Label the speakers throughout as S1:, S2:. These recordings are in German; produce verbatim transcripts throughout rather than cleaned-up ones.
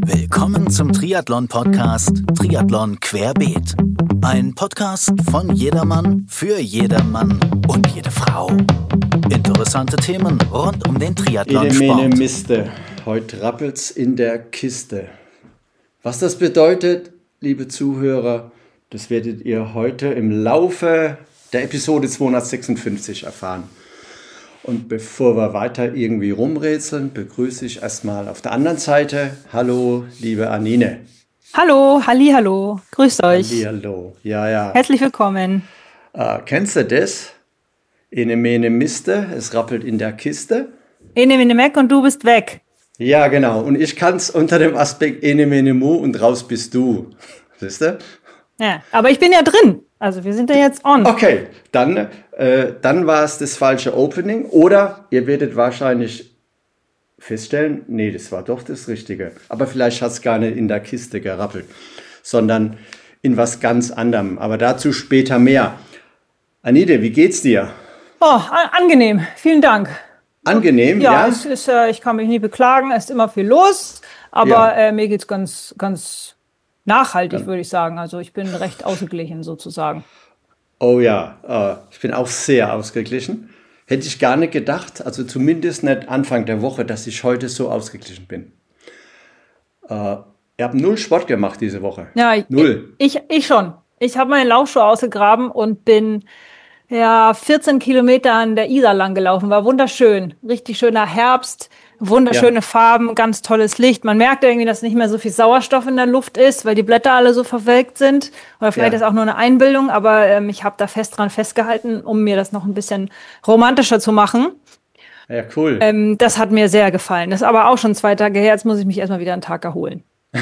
S1: Willkommen zum Triathlon-Podcast Triathlon Querbeet. Ein Podcast von jedermann, für jedermann und jede Frau. Interessante Themen rund um den Triathlon-Sport.
S2: Ede, mene, miste. Heute rappelt's in der Kiste. Was das bedeutet, liebe Zuhörer, das werdet ihr heute im Laufe der Episode zweihundertsechsundfünfzig erfahren. Und bevor wir weiter irgendwie rumrätseln, begrüße ich erstmal auf der anderen Seite. Hallo, liebe Anine.
S3: Hallo, hallihallo, grüßt euch.
S2: Hallihallo, ja, ja.
S3: Herzlich willkommen.
S2: Äh, kennst du das? Ene, mene, miste, es rappelt in der Kiste.
S3: Ene, mene, meck und du bist weg.
S2: Ja, genau. Und ich kann es unter dem Aspekt ene, mene, mu und raus bist du. Siehst du?
S3: Ja, aber ich bin ja drin. Also wir sind ja jetzt on.
S2: Okay, dann, äh, dann war es das falsche Opening. Oder ihr werdet wahrscheinlich feststellen, nee, das war doch das Richtige. Aber vielleicht hat es gar nicht in der Kiste gerappelt, sondern in was ganz anderem. Aber dazu später mehr. Anide, wie geht's dir?
S3: Oh, an- angenehm. Vielen Dank.
S2: Angenehm,
S3: Ja,
S2: ja?
S3: Es ist, äh, ich kann mich nie beklagen. Es ist immer viel los. Aber
S2: Ja.
S3: äh, mir geht's ganz, ganz nachhaltig, würde ich sagen. Also ich bin recht ausgeglichen sozusagen.
S2: Oh ja, äh, ich bin auch sehr ausgeglichen. Hätte ich gar nicht gedacht, also zumindest nicht Anfang der Woche, dass ich heute so ausgeglichen bin. Äh, ihr habt null Sport gemacht diese Woche.
S3: Ja, ich,
S2: Null.
S3: Ich, ich schon. Ich habe meine Laufschuhe ausgegraben und bin ja vierzehn Kilometer an der Isar lang gelaufen. War wunderschön. Richtig schöner Herbst, wunderschöne
S2: Ja.
S3: Farben, ganz tolles Licht. Man merkt irgendwie, dass nicht mehr so viel Sauerstoff in der Luft ist, weil die Blätter alle so verwelkt sind. Oder vielleicht
S2: Ja.
S3: ist auch nur eine Einbildung, aber ähm, ich habe da fest dran festgehalten, um mir das noch ein bisschen romantischer zu machen.
S2: Ja, cool.
S3: Ähm, das hat mir sehr gefallen. Das ist aber auch schon zwei Tage her. Jetzt muss ich mich erstmal wieder einen Tag erholen.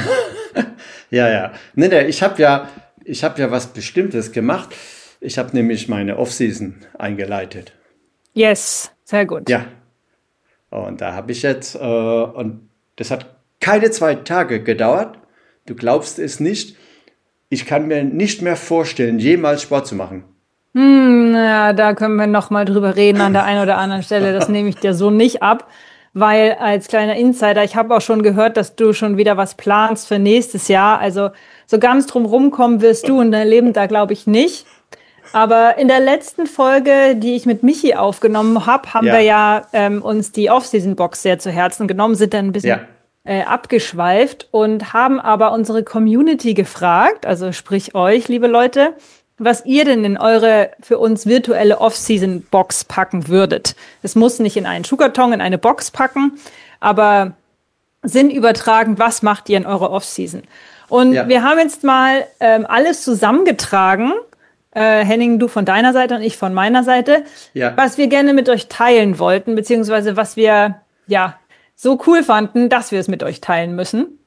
S2: Ja, ja. Nee, nee, ich habe ja, ich hab ja was Bestimmtes gemacht. Ich habe nämlich meine Off-Season eingeleitet.
S3: Yes, sehr gut.
S2: Ja. Und da habe ich jetzt, äh, und das hat keine zwei Tage gedauert. Du glaubst es nicht. Ich kann mir nicht mehr vorstellen, jemals Sport zu machen.
S3: Hm, na, da können wir noch mal drüber reden an der einen oder anderen Stelle. Das nehme ich dir so nicht ab, weil als kleiner Insider, ich habe auch schon gehört, dass du schon wieder was planst für nächstes Jahr. Also so ganz drum rumkommen wirst du in deinem Leben da, glaube ich, nicht. Aber in der letzten Folge, die ich mit Michi aufgenommen habe, haben
S2: Ja.
S3: wir ja ähm, uns die Off-Season-Box sehr zu Herzen genommen, sind dann ein bisschen
S2: Ja.
S3: äh, abgeschweift und haben aber unsere Community gefragt, also sprich euch, liebe Leute, was ihr denn in eure für uns virtuelle Off-Season-Box packen würdet. Es muss nicht in einen Schuhkarton, in eine Box packen, aber Sinn übertragen, was macht ihr in eurer Off-Season? Und
S2: Ja.
S3: wir haben jetzt mal ähm, alles zusammengetragen, äh, Henning, du von deiner Seite und ich von meiner Seite,
S2: Ja.
S3: was wir gerne mit euch teilen wollten, beziehungsweise was wir ja so cool fanden, dass wir es mit euch teilen müssen.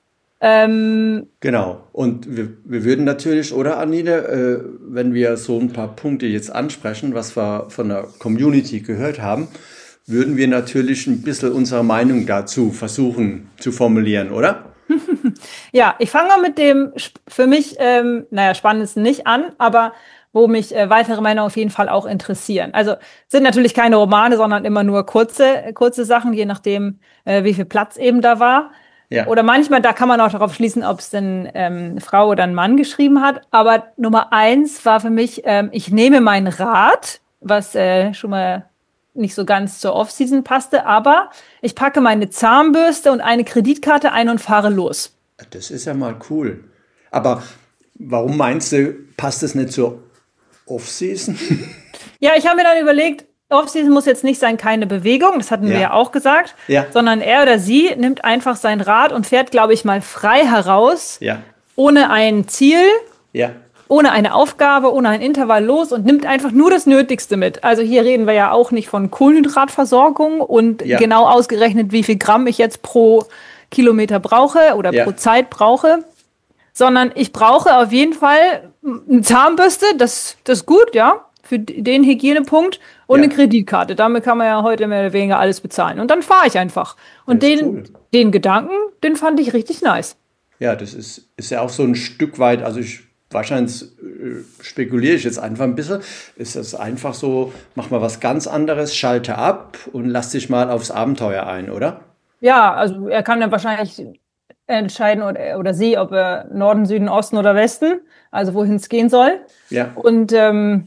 S3: Ähm,
S2: Genau. Und wir, wir würden natürlich, oder Anine, äh, wenn wir so ein paar Punkte jetzt ansprechen, was wir von der Community gehört haben, würden wir natürlich ein bisschen unsere Meinung dazu versuchen zu formulieren, oder?
S3: Ja, ich fange mal mit dem sp- für mich, ähm, naja, spannendsten nicht an, aber wo mich äh, weitere Meinungen auf jeden Fall auch interessieren. Also sind natürlich keine Romane, sondern immer nur kurze, kurze Sachen, je nachdem, äh, wie viel Platz eben da war.
S2: Ja.
S3: Oder manchmal, da kann man auch darauf schließen, ob es denn ähm, eine Frau oder ein Mann geschrieben hat. Aber Nummer eins war für mich, ähm, ich nehme mein Rad, was äh, schon mal nicht so ganz zur Off-Season passte, aber ich packe meine Zahnbürste und eine Kreditkarte ein und fahre los.
S2: Das ist ja mal cool. Aber warum meinst du, passt es nicht zur Off-Season?
S3: Ja, ich habe mir dann überlegt, Off-Season muss jetzt nicht sein, keine Bewegung, das hatten wir
S2: Ja.
S3: ja auch gesagt,
S2: Ja.
S3: sondern er oder sie nimmt einfach sein Rad und fährt, glaube ich, mal frei heraus,
S2: Ja.
S3: ohne ein Ziel,
S2: Ja.
S3: ohne eine Aufgabe, ohne ein Intervall los und nimmt einfach nur das Nötigste mit. Also hier reden wir ja auch nicht von Kohlenhydratversorgung und
S2: Ja.
S3: genau ausgerechnet, wie viel Gramm ich jetzt pro Kilometer brauche oder
S2: Ja.
S3: pro Zeit brauche, sondern ich brauche auf jeden Fall eine Zahnbürste, das, das ist gut, ja, für den Hygienepunkt und
S2: Ja.
S3: eine Kreditkarte. Damit kann man ja heute mehr oder weniger alles bezahlen. Und dann fahre ich einfach. Und
S2: Das ist
S3: den,
S2: cool.
S3: den Gedanken, den fand ich richtig nice.
S2: Ja, das ist, ist ja auch so ein Stück weit, also ich wahrscheinlich äh, spekuliere ich jetzt einfach ein bisschen, ist das einfach so, mach mal was ganz anderes, schalte ab und lass dich mal aufs Abenteuer ein, oder?
S3: Ja, also er kann ja wahrscheinlich entscheiden oder, oder sie, ob er Norden, Süden, Osten oder Westen, also wohin es gehen soll.
S2: Ja.
S3: Und ähm,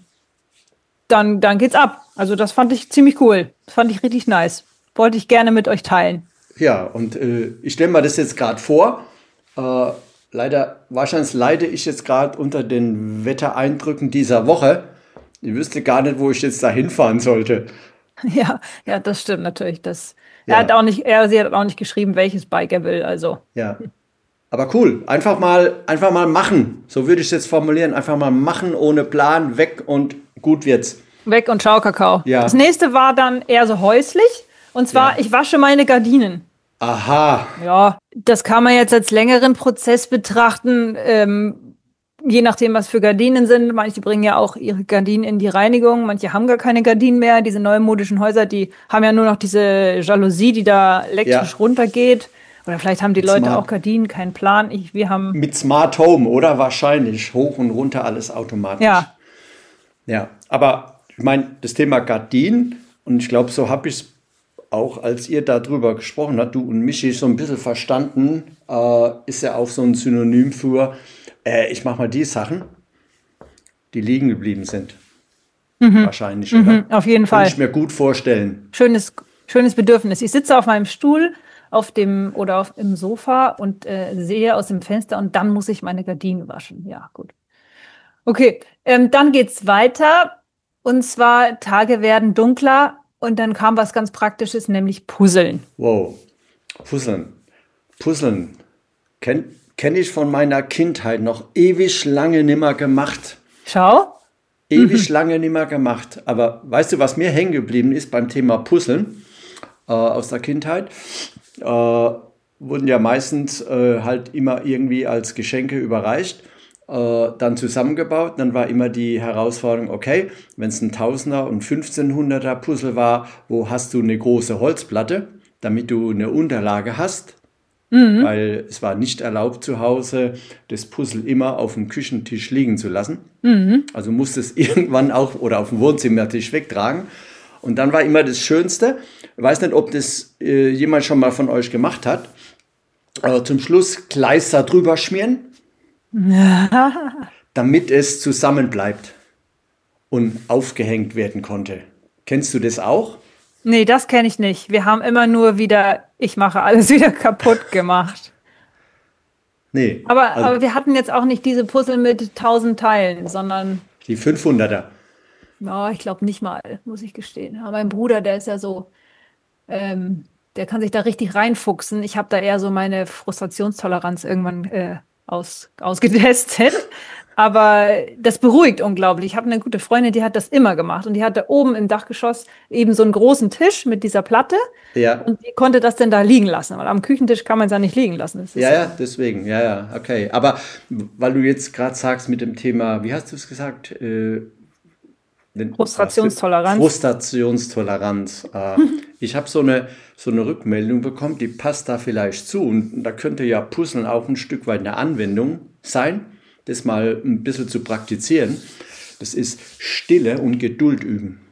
S3: dann, dann geht's ab. Also das fand ich ziemlich cool. Das fand ich richtig nice. Wollte ich gerne mit euch teilen.
S2: Ja, und äh, ich stelle mir das jetzt gerade vor. Äh, leider, wahrscheinlich leide ich jetzt gerade unter den Wettereindrücken dieser Woche. Ich wüsste gar nicht, wo ich jetzt da hinfahren sollte.
S3: Ja, ja, das stimmt natürlich. Das,
S2: Ja.
S3: Er hat auch nicht, er, sie hat auch nicht geschrieben, welches Bike er will. Also
S2: Ja. Aber cool, einfach mal, einfach mal machen. So würde ich es jetzt formulieren. Einfach mal machen, ohne Plan, weg und gut wird's.
S3: weg und schau Kakao.
S2: Ja.
S3: Das nächste war dann eher so häuslich. Und zwar,
S2: Ja.
S3: ich wasche meine Gardinen.
S2: Aha.
S3: Ja, das kann man jetzt als längeren Prozess betrachten, ähm, je nachdem, was für Gardinen sind. Manche bringen ja auch ihre Gardinen in die Reinigung, manche haben gar keine Gardinen mehr. Diese neumodischen Häuser, die haben ja nur noch diese Jalousie, die da elektrisch
S2: Ja.
S3: runtergeht. Oder vielleicht haben die Leute
S2: Smart.
S3: auch Gardinen, keinen Plan. Ich, wir haben,
S2: Mit Smart Home, oder? Wahrscheinlich. Hoch und runter alles automatisch.
S3: ja,
S2: Ja, aber ich meine, das Thema Gardinen, und ich glaube, so habe ich es auch, als ihr darüber gesprochen habt, du und Michi, so ein bisschen verstanden, äh, ist ja auch so ein Synonym für, äh, ich mache mal die Sachen, die liegen geblieben sind. Wahrscheinlich, oder?
S3: mhm, auf jeden
S2: Kann
S3: Fall.
S2: ich mir gut vorstellen.
S3: Schönes, schönes Bedürfnis. Ich sitze auf meinem Stuhl auf dem oder auf im Sofa und äh, sehe aus dem Fenster und dann muss ich meine Gardinen waschen. Ja, gut. Okay, ähm, dann geht's weiter. Und zwar Tage werden dunkler und dann kam was ganz Praktisches, nämlich Puzzeln.
S2: Wow. Puzzeln. Puzzeln. Kenn, kenn ich von meiner Kindheit noch ewig lange nimmer gemacht.
S3: Schau.
S2: Ewig lange nimmer gemacht. Aber weißt du, was mir hängen geblieben ist beim Thema Puzzeln äh, aus der Kindheit? Äh, wurden ja meistens äh, halt immer irgendwie als Geschenke überreicht, äh, dann zusammengebaut. Dann war immer die Herausforderung, okay, wenn es ein Tausender und fünfzehnhunderter Puzzle war, wo hast du eine große Holzplatte, damit du eine Unterlage hast? Weil es war nicht erlaubt zu Hause, das Puzzle immer auf dem Küchentisch liegen zu lassen. Also musste es irgendwann auch oder auf dem Wohnzimmertisch wegtragen. Und dann war immer das Schönste, ich weiß nicht, ob das äh, jemand schon mal von euch gemacht hat, aber zum Schluss Kleister drüber schmieren, damit es zusammenbleibt und aufgehängt werden konnte. Kennst du das auch?
S3: Nee, das kenne ich nicht. Wir haben immer nur wieder, ich mache alles wieder kaputt gemacht.
S2: Nee,
S3: Aber,
S2: also
S3: aber wir hatten jetzt auch nicht diese Puzzle mit tausend Teilen, sondern,
S2: die fünfhunderter.
S3: ja, ich glaube nicht mal, muss ich gestehen. Aber mein Bruder, der ist ja so, ähm, der kann sich da richtig reinfuchsen. Ich habe da eher so meine Frustrationstoleranz irgendwann äh, aus, ausgetestet. Aber das beruhigt unglaublich. Ich habe eine gute Freundin, die hat das immer gemacht. Und die hatte oben im Dachgeschoss eben so einen großen Tisch mit dieser Platte.
S2: Ja.
S3: Und die konnte das denn da liegen lassen. Weil am Küchentisch kann man es ja nicht liegen lassen. Das ist
S2: Ja, ja, deswegen, ja, ja, okay. Aber weil du jetzt gerade sagst mit dem Thema, wie hast du es gesagt? Äh, den-
S3: Frustrationstoleranz.
S2: Frustrationstoleranz. Äh, ich habe so eine, so eine Rückmeldung bekommen, die passt da vielleicht zu. Und da könnte ja Puzzeln auch ein Stück weit eine Anwendung sein, das mal ein bisschen zu praktizieren. Das ist Stille und Geduld üben.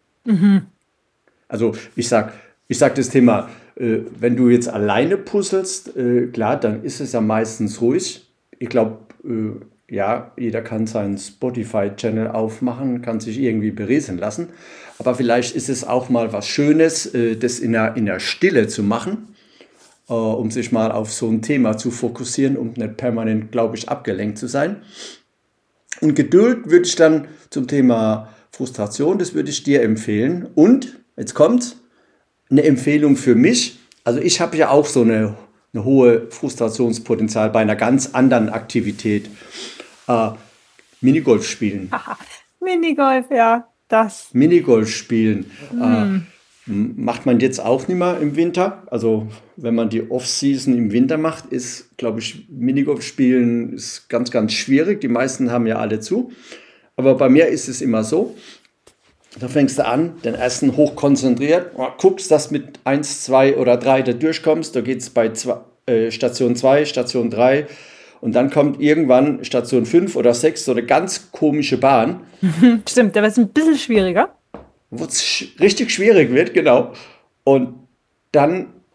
S2: Also ich sag, ich sag das Thema, äh, wenn du jetzt alleine puzzelst, äh, klar, dann ist es ja meistens ruhig. Ich glaube, äh, ja, jeder kann seinen Spotify-Channel aufmachen, kann sich irgendwie berieseln lassen. Aber vielleicht ist es auch mal was Schönes, äh, das in der, in der Stille zu machen, äh, um sich mal auf so ein Thema zu fokussieren, um nicht permanent, glaube ich, abgelenkt zu sein. Und Geduld würde ich dann zum Thema Frustration, das würde ich dir empfehlen. Und, jetzt kommt eine Empfehlung für mich. Also ich habe ja auch so eine, eine hohe Frustrationspotenzial bei einer ganz anderen Aktivität. Äh, Minigolf spielen.
S3: Minigolf, ja, das.
S2: Minigolf spielen. Äh, m- macht man jetzt auch nicht mehr im Winter. Also wenn man die Off-Season im Winter macht, ist, glaube ich, Minigolf spielen ist ganz, ganz schwierig. Die meisten haben ja alle zu. Aber bei mir ist es immer so, da fängst du an, den ersten hochkonzentriert, guckst, dass mit eins, zwei oder drei da durchkommst. Da geht es bei zwei, äh, Station zwei, Station drei und dann kommt irgendwann Station fünf oder sechs, so eine ganz komische Bahn,
S3: Stimmt, der wird ein bisschen schwieriger.
S2: wo es sch- richtig schwierig wird, genau. Und dann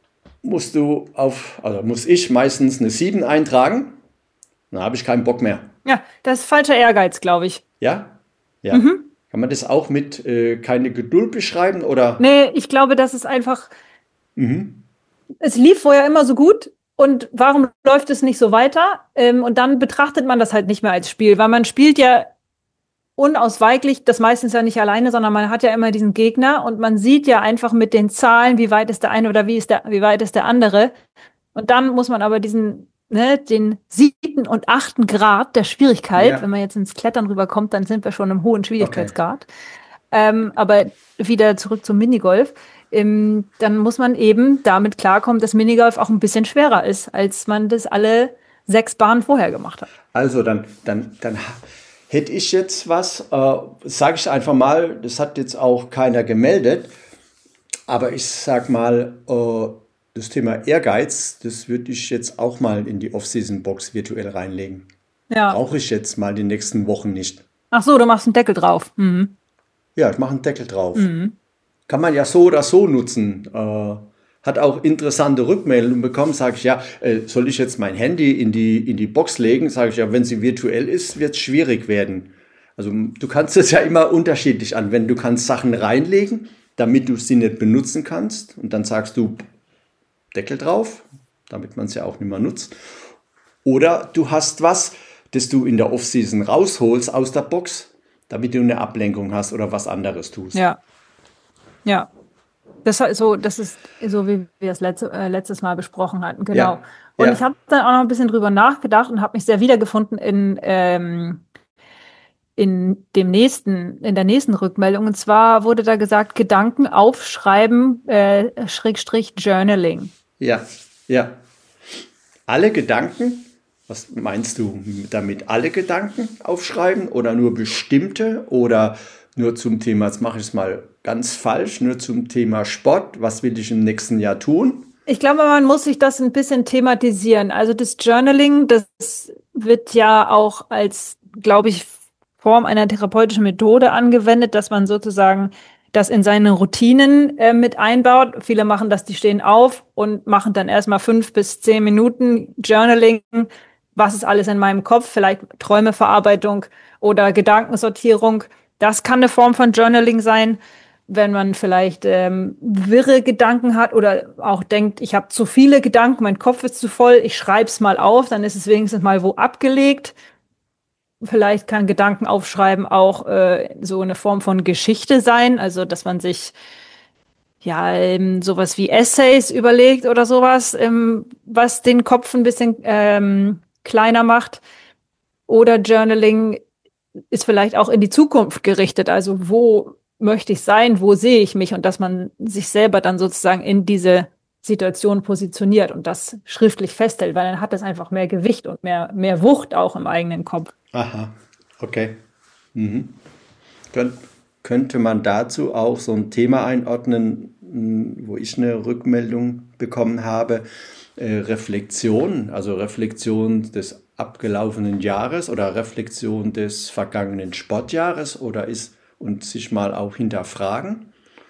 S2: musst du auf, also muss ich meistens eine sieben eintragen. Dann habe ich keinen Bock mehr.
S3: Ja, das ist falscher Ehrgeiz, glaube ich.
S2: Ja? Ja. Mhm. Kann man das auch mit äh, keine Geduld beschreiben, oder?
S3: Nee, ich glaube, das ist einfach,
S2: Mhm.
S3: es lief vorher immer so gut und warum läuft es nicht so weiter? Ähm, und dann betrachtet man das halt nicht mehr als Spiel, weil man spielt ja unausweichlich, das meistens ja nicht alleine, sondern man hat ja immer diesen Gegner und man sieht ja einfach mit den Zahlen, wie weit ist der eine oder wie ist der, wie weit ist der andere. Und dann muss man aber diesen, ne, den siebten und achten Grad der Schwierigkeit, ja. Wenn man jetzt ins Klettern rüberkommt, dann sind wir schon im hohen Schwierigkeitsgrad. Okay. Ähm, aber wieder zurück zum Minigolf. Ähm, dann muss man eben damit klarkommen, dass Minigolf auch ein bisschen schwerer ist, als man das alle sechs Bahnen vorher gemacht hat.
S2: Also dann, dann, dann hätte ich jetzt was, äh, sage ich einfach mal, das hat jetzt auch keiner gemeldet, aber ich sag mal, äh, das Thema Ehrgeiz, das würde ich jetzt auch mal in die Off-Season-Box virtuell reinlegen. Ja. Brauche ich jetzt mal die nächsten Wochen nicht.
S3: Ach so, du machst einen Deckel drauf. Mhm.
S2: Ja, ich mache einen Deckel drauf. Mhm. Kann man ja so oder so nutzen. Äh, hat auch interessante Rückmeldungen bekommen. Sage ich, ja, äh, soll ich jetzt mein Handy in die, in die Box legen? Sage ich, ja, wenn sie virtuell ist, wird es schwierig werden. Also du kannst es ja immer unterschiedlich anwenden. Du kannst Sachen reinlegen, damit du sie nicht benutzen kannst. Und dann sagst du Deckel drauf, damit man es ja auch nicht mehr nutzt. Oder du hast was, das du in der Off-Season rausholst aus der Box, damit du eine Ablenkung hast oder was anderes tust.
S3: Ja, ja. Das, so, das ist so, wie wir es letzte, äh, letztes Mal besprochen hatten, genau. Ja. Und ja. Ich habe dann auch noch ein bisschen drüber nachgedacht und habe mich sehr wiedergefunden in, ähm, in dem nächsten, in der nächsten Rückmeldung. Und zwar wurde da gesagt, Gedanken aufschreiben, äh, Schrägstrich Journaling.
S2: Ja, ja. Alle Gedanken, was meinst du damit? Alle Gedanken aufschreiben oder nur bestimmte oder nur zum Thema, jetzt mache ich es mal ganz falsch, nur zum Thema Sport, was will ich im nächsten Jahr tun?
S3: Ich glaube, man muss sich das ein bisschen thematisieren. Also das Journaling, das wird ja auch als, glaube ich, Form einer therapeutischen Methode angewendet, dass man sozusagen das in seine Routinen äh, mit einbaut. Viele machen das, die stehen auf und machen dann erstmal fünf bis zehn Minuten Journaling. Was ist alles in meinem Kopf? Vielleicht Träumeverarbeitung oder Gedankensortierung. Das kann eine Form von Journaling sein, wenn man vielleicht ähm, wirre Gedanken hat oder auch denkt, ich habe zu viele Gedanken, mein Kopf ist zu voll, ich schreibe es mal auf, dann ist es wenigstens mal wo abgelegt. Vielleicht kann Gedanken aufschreiben auch äh, so eine Form von Geschichte sein, also dass man sich ja ähm, sowas wie Essays überlegt oder sowas, ähm, was den Kopf ein bisschen ähm, kleiner macht. Oder Journaling ist vielleicht auch in die Zukunft gerichtet, also wo möchte ich sein, wo sehe ich mich und dass man sich selber dann sozusagen in diese Situation positioniert und das schriftlich festhält, weil dann hat das einfach mehr Gewicht und mehr, mehr Wucht auch im eigenen Kopf.
S2: Aha, okay. Mhm. Könnt, könnte man dazu auch so ein Thema einordnen, wo ich eine Rückmeldung bekommen habe, äh, Reflexion, also Reflexion des abgelaufenen Jahres oder Reflexion des vergangenen Sportjahres oder ist und sich mal auch hinterfragen?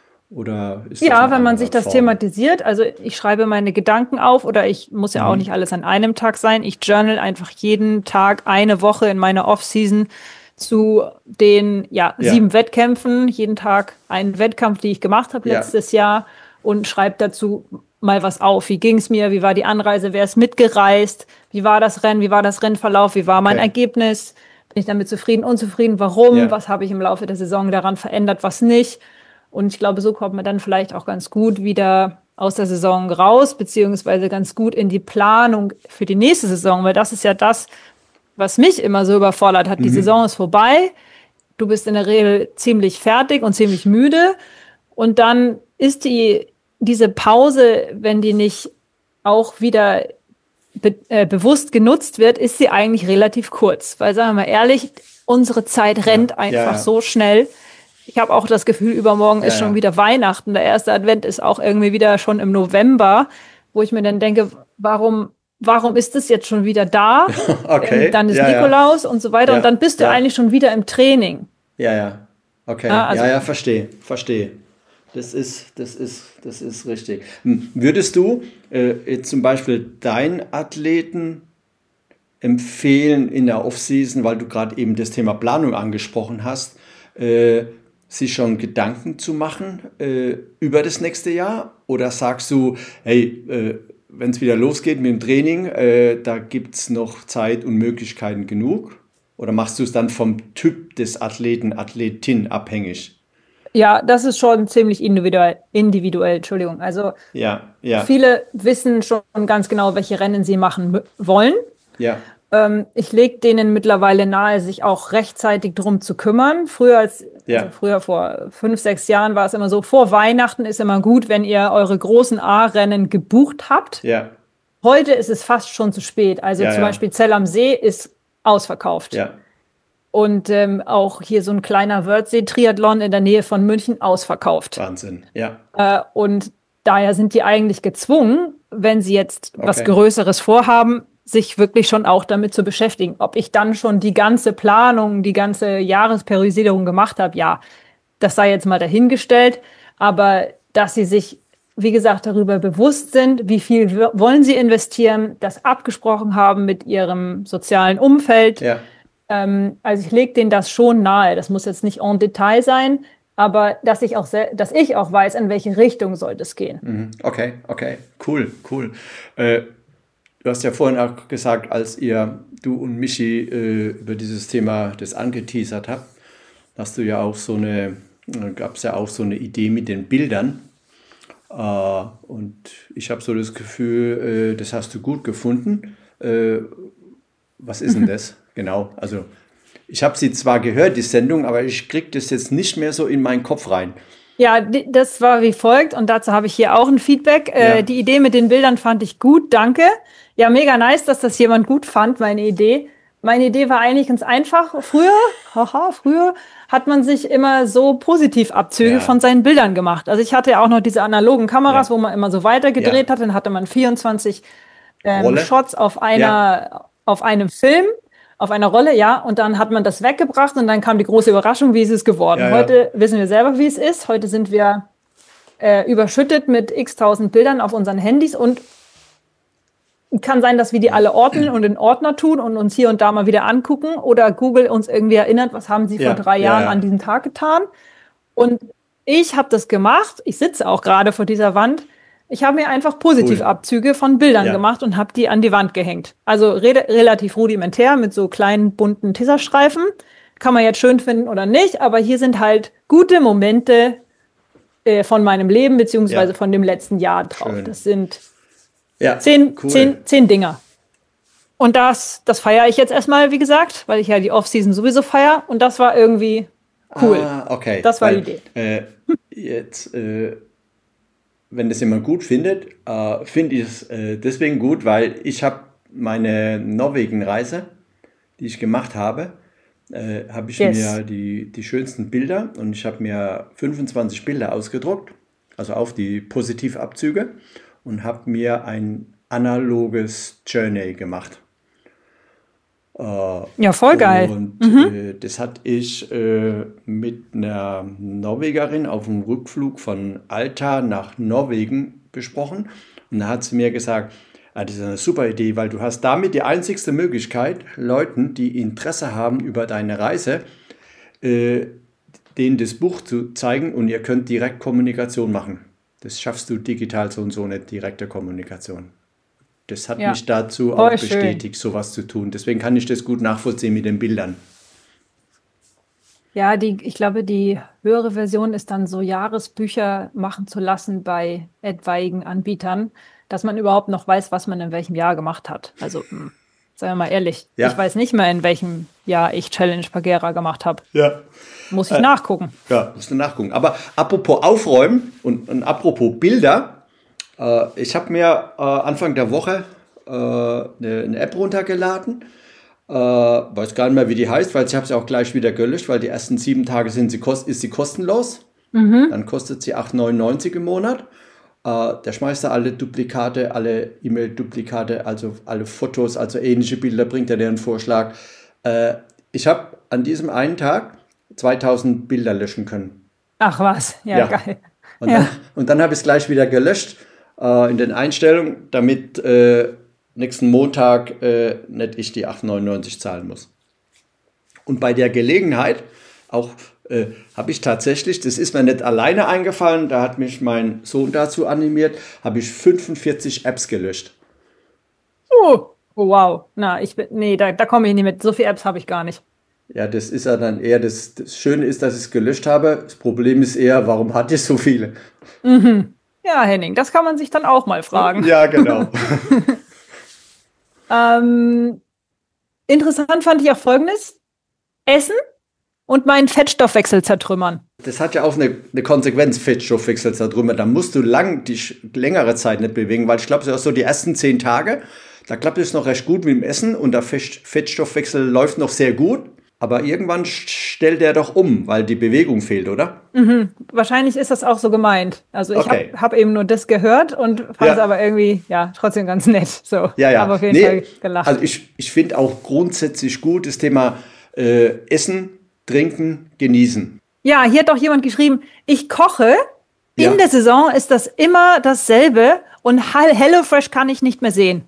S2: Oder ist
S3: ja, wenn man sich das Form? thematisiert, also ich schreibe meine Gedanken auf oder ich muss ja mhm. auch nicht alles an einem Tag sein. Ich journal einfach jeden Tag eine Woche in meiner Off-Season zu den ja, ja. sieben Wettkämpfen, jeden Tag einen Wettkampf, den ich gemacht habe letztes ja. Jahr und schreibe dazu mal was auf. Wie ging es mir? Wie war die Anreise? Wer ist mitgereist? Wie war das Rennen? Wie war das Rennverlauf? Wie war mein okay. Ergebnis? Bin ich damit zufrieden, unzufrieden? Warum? Ja. Was habe ich im Laufe der Saison daran verändert? Was nicht? Und ich glaube, so kommt man dann vielleicht auch ganz gut wieder aus der Saison raus, beziehungsweise ganz gut in die Planung für die nächste Saison, weil das ist ja das, was mich immer so überfordert hat. Mhm. Die Saison ist vorbei, du bist in der Regel ziemlich fertig und ziemlich müde und dann ist die, diese Pause, wenn die nicht auch wieder be- äh, bewusst genutzt wird, ist sie eigentlich relativ kurz, weil, sagen wir mal ehrlich, unsere Zeit rennt ja. einfach ja, ja. so schnell. Ich habe auch das Gefühl, übermorgen ja, ist schon ja. wieder Weihnachten. Der erste Advent ist auch irgendwie wieder schon im November, wo ich mir dann denke, warum, warum ist das jetzt schon wieder da?
S2: Okay.
S3: Ähm, dann ist
S2: ja,
S3: Nikolaus
S2: ja.
S3: und so weiter. Ja, und dann bist du ja. eigentlich schon wieder im Training.
S2: Ja, ja. Okay. Ah, also, ja, ja, verstehe, verstehe. Das ist, das ist, das ist richtig. Würdest du äh, jetzt zum Beispiel deinen Athleten empfehlen in der Offseason, weil du gerade eben das Thema Planung angesprochen hast, äh, sich schon Gedanken zu machen äh, über das nächste Jahr? Oder sagst du, hey, äh, wenn es wieder losgeht mit dem Training, äh, da gibt es noch Zeit und Möglichkeiten genug? Oder machst du es dann vom Typ des Athleten, Athletin abhängig?
S3: Ja, das ist schon ziemlich individuell, individuell, Entschuldigung. Also
S2: Ja, ja,
S3: viele wissen schon ganz genau, welche Rennen sie machen mü- wollen.
S2: ja,
S3: Ähm, ich lege denen mittlerweile nahe, sich auch rechtzeitig drum zu kümmern. Früher, als,
S2: Ja.
S3: also früher vor fünf, sechs Jahren war es immer so, vor Weihnachten ist immer gut, wenn ihr eure großen A-Rennen gebucht habt.
S2: ja,
S3: Heute ist es fast schon zu spät. Also
S2: Ja,
S3: zum
S2: ja.
S3: Beispiel Zell am See ist ausverkauft.
S2: ja.
S3: Und ähm, auch hier so ein kleiner Wörthsee-Triathlon in der Nähe von München ausverkauft.
S2: Wahnsinn. Ja,
S3: Äh, und daher sind die eigentlich gezwungen, wenn sie jetzt was
S2: Okay.
S3: Größeres vorhaben, sich wirklich schon auch damit zu beschäftigen. Ob ich dann schon die ganze Planung, die ganze Jahresperiodisierung gemacht habe, ja, das sei jetzt mal dahingestellt. Aber dass sie sich, wie gesagt, darüber bewusst sind, wie viel w- wollen sie investieren, das abgesprochen haben mit ihrem sozialen Umfeld.
S2: ja.
S3: Ähm, also ich lege denen das schon nahe. Das muss jetzt nicht en Detail sein, aber dass ich auch, sel- dass ich auch weiß, in welche Richtung soll das gehen.
S2: Mhm. Okay, okay. Cool, cool. Äh, du hast ja vorhin auch gesagt, als ihr, du und Michi, äh, über dieses Thema das angeteasert habt, hast du ja auch so eine, gab es ja auch so eine Idee mit den Bildern. Äh, und ich habe so das Gefühl, äh, das hast du gut gefunden. Äh, was ist denn das? Genau, also ich habe sie zwar gehört, die Sendung, aber ich kriege das jetzt nicht mehr so in meinen Kopf rein.
S3: Ja, di- das war wie folgt und dazu habe ich hier auch ein Feedback. Äh,
S2: Ja.
S3: die Idee mit den Bildern fand ich gut, danke. Ja, mega nice, dass das jemand gut fand, meine Idee. Meine Idee war eigentlich ganz einfach. Früher, haha, früher hat man sich immer so Positivabzüge
S2: Ja.
S3: von seinen Bildern gemacht. Also ich hatte ja auch noch diese analogen Kameras,
S2: Ja.
S3: wo man immer so weitergedreht
S2: Ja.
S3: hat. Dann hatte man vierundzwanzig ähm,
S2: Rolle.
S3: Shots auf einer, auf einem Film, auf einer Rolle, ja. Und dann hat man das weggebracht und dann kam die große Überraschung, wie ist es geworden.
S2: Ja, ja.
S3: Heute wissen wir selber, wie es ist. Heute sind wir äh, überschüttet mit x tausend Bildern auf unseren Handys und kann sein, dass wir die alle ordnen und in Ordner tun und uns hier und da mal wieder angucken oder Google uns irgendwie erinnert, was haben sie
S2: Ja,
S3: vor drei
S2: ja,
S3: Jahren
S2: ja.
S3: an diesem Tag getan. Und ich habe das gemacht. Ich sitze auch gerade vor dieser Wand. Ich habe mir einfach Positivabzüge von Bildern
S2: Ja.
S3: gemacht und habe die an die Wand gehängt. Also re relativ rudimentär mit so kleinen bunten Tesserstreifen. Kann man jetzt schön finden oder nicht, aber hier sind halt gute Momente äh, von meinem Leben beziehungsweise
S2: Ja.
S3: von dem letzten Jahr drauf.
S2: Schön.
S3: Das sind
S2: Ja,
S3: Zehn,
S2: cool.
S3: zehn, zehn Dinger. Und das, das feiere ich jetzt erstmal, wie gesagt, weil ich ja die Off-Season sowieso feiere. Und das war irgendwie cool.
S2: Ah, okay.
S3: Das war
S2: Weil,
S3: die Idee.
S2: Äh, jetzt, äh, wenn das jemand gut findet, äh, finde ich es äh, deswegen gut, weil ich habe meine Norwegen-Reise, die ich gemacht habe, äh, habe ich
S3: Yes.
S2: mir die, die schönsten Bilder und ich habe mir fünfundzwanzig Bilder ausgedruckt, also auf die Positivabzüge und habe mir ein analoges Journey gemacht.
S3: Ja, voll geil.
S2: Und äh, das hatte ich äh, mit einer Norwegerin auf dem Rückflug von Alta nach Norwegen besprochen. Und da hat sie mir gesagt, ah, das ist eine super Idee, weil du hast damit die einzigste Möglichkeit, Leuten, die Interesse haben über deine Reise, äh, denen das Buch zu zeigen und ihr könnt direkt Kommunikation machen. Das schaffst du digital so und so nicht, direkte Kommunikation. Das hat
S3: Ja.
S2: mich dazu
S3: Voll
S2: auch
S3: schön.
S2: bestätigt, sowas zu tun. Deswegen kann ich das gut nachvollziehen mit den Bildern.
S3: Ja, die, ich glaube, die höhere Version ist dann so Jahresbücher machen zu lassen bei etwaigen Anbietern, dass man überhaupt noch weiß, was man in welchem Jahr gemacht hat. Also, mh, seien wir mal ehrlich,
S2: Ja.
S3: ich weiß nicht mehr, in welchem Jahr ich Challenge Pagera gemacht habe.
S2: Ja.
S3: Muss ich nachgucken.
S2: Ja, musst du nachgucken. Aber apropos Aufräumen und, und apropos Bilder, äh, ich habe mir äh, Anfang der Woche äh, eine, eine App runtergeladen. Äh, weiß gar nicht mehr, wie die heißt, weil ich habe sie auch gleich wieder gelöscht, weil die ersten sieben Tage sind sie kost ist sie kostenlos. Dann kostet sie acht neunundneunzig im Monat. Äh, der schmeißt da alle Duplikate, alle E-Mail-Duplikate, also alle Fotos, also ähnliche Bilder, bringt er dir einen Vorschlag. Äh, ich habe an diesem einen Tag zweitausend Bilder löschen können.
S3: Ach was, ja,
S2: Ja.
S3: geil.
S2: Und
S3: Ja.
S2: dann, und dann habe ich es gleich wieder gelöscht äh, in den Einstellungen, damit äh, nächsten Montag äh, nicht ich die acht neunundneunzig zahlen muss. Und bei der Gelegenheit auch äh, habe ich tatsächlich, das ist mir nicht alleine eingefallen, da hat mich mein Sohn dazu animiert, habe ich fünfundvierzig Apps gelöscht.
S3: Oh, oh, wow. Na, ich bin, nee, da, da komme ich nicht mit. So viele Apps habe ich gar nicht.
S2: Ja, das ist ja dann eher, das, das Schöne ist, dass ich es gelöscht habe. Das Problem ist eher, warum hatte ich so viele?
S3: Ja, Henning, das kann man sich dann auch mal fragen.
S2: Ja, genau.
S3: Ähm, interessant fand ich auch Folgendes. Essen und meinen Fettstoffwechsel zertrümmern.
S2: Das hat ja auch eine, eine Konsequenz, Fettstoffwechsel darüber. Da musst du lang, die längere Zeit nicht bewegen, weil ich glaube, so die ersten zehn Tage, da klappt es noch recht gut mit dem Essen und der Fettstoffwechsel läuft noch sehr gut. Aber irgendwann stellt der doch um, weil die Bewegung fehlt, oder?
S3: Mhm. Wahrscheinlich ist das auch so gemeint. Also ich
S2: Okay.
S3: habe hab eben nur das gehört und fand
S2: Ja.
S3: es aber irgendwie, ja, trotzdem ganz nett. So,
S2: Ja, ja.
S3: habe auf jeden
S2: Nee,
S3: Fall gelacht.
S2: Also ich, ich finde auch grundsätzlich gut das Thema äh, Essen, Trinken, Genießen.
S3: Ja, hier hat doch jemand geschrieben, ich koche,
S2: Ja.
S3: in der Saison ist das immer dasselbe und Hel- HelloFresh kann ich nicht mehr sehen.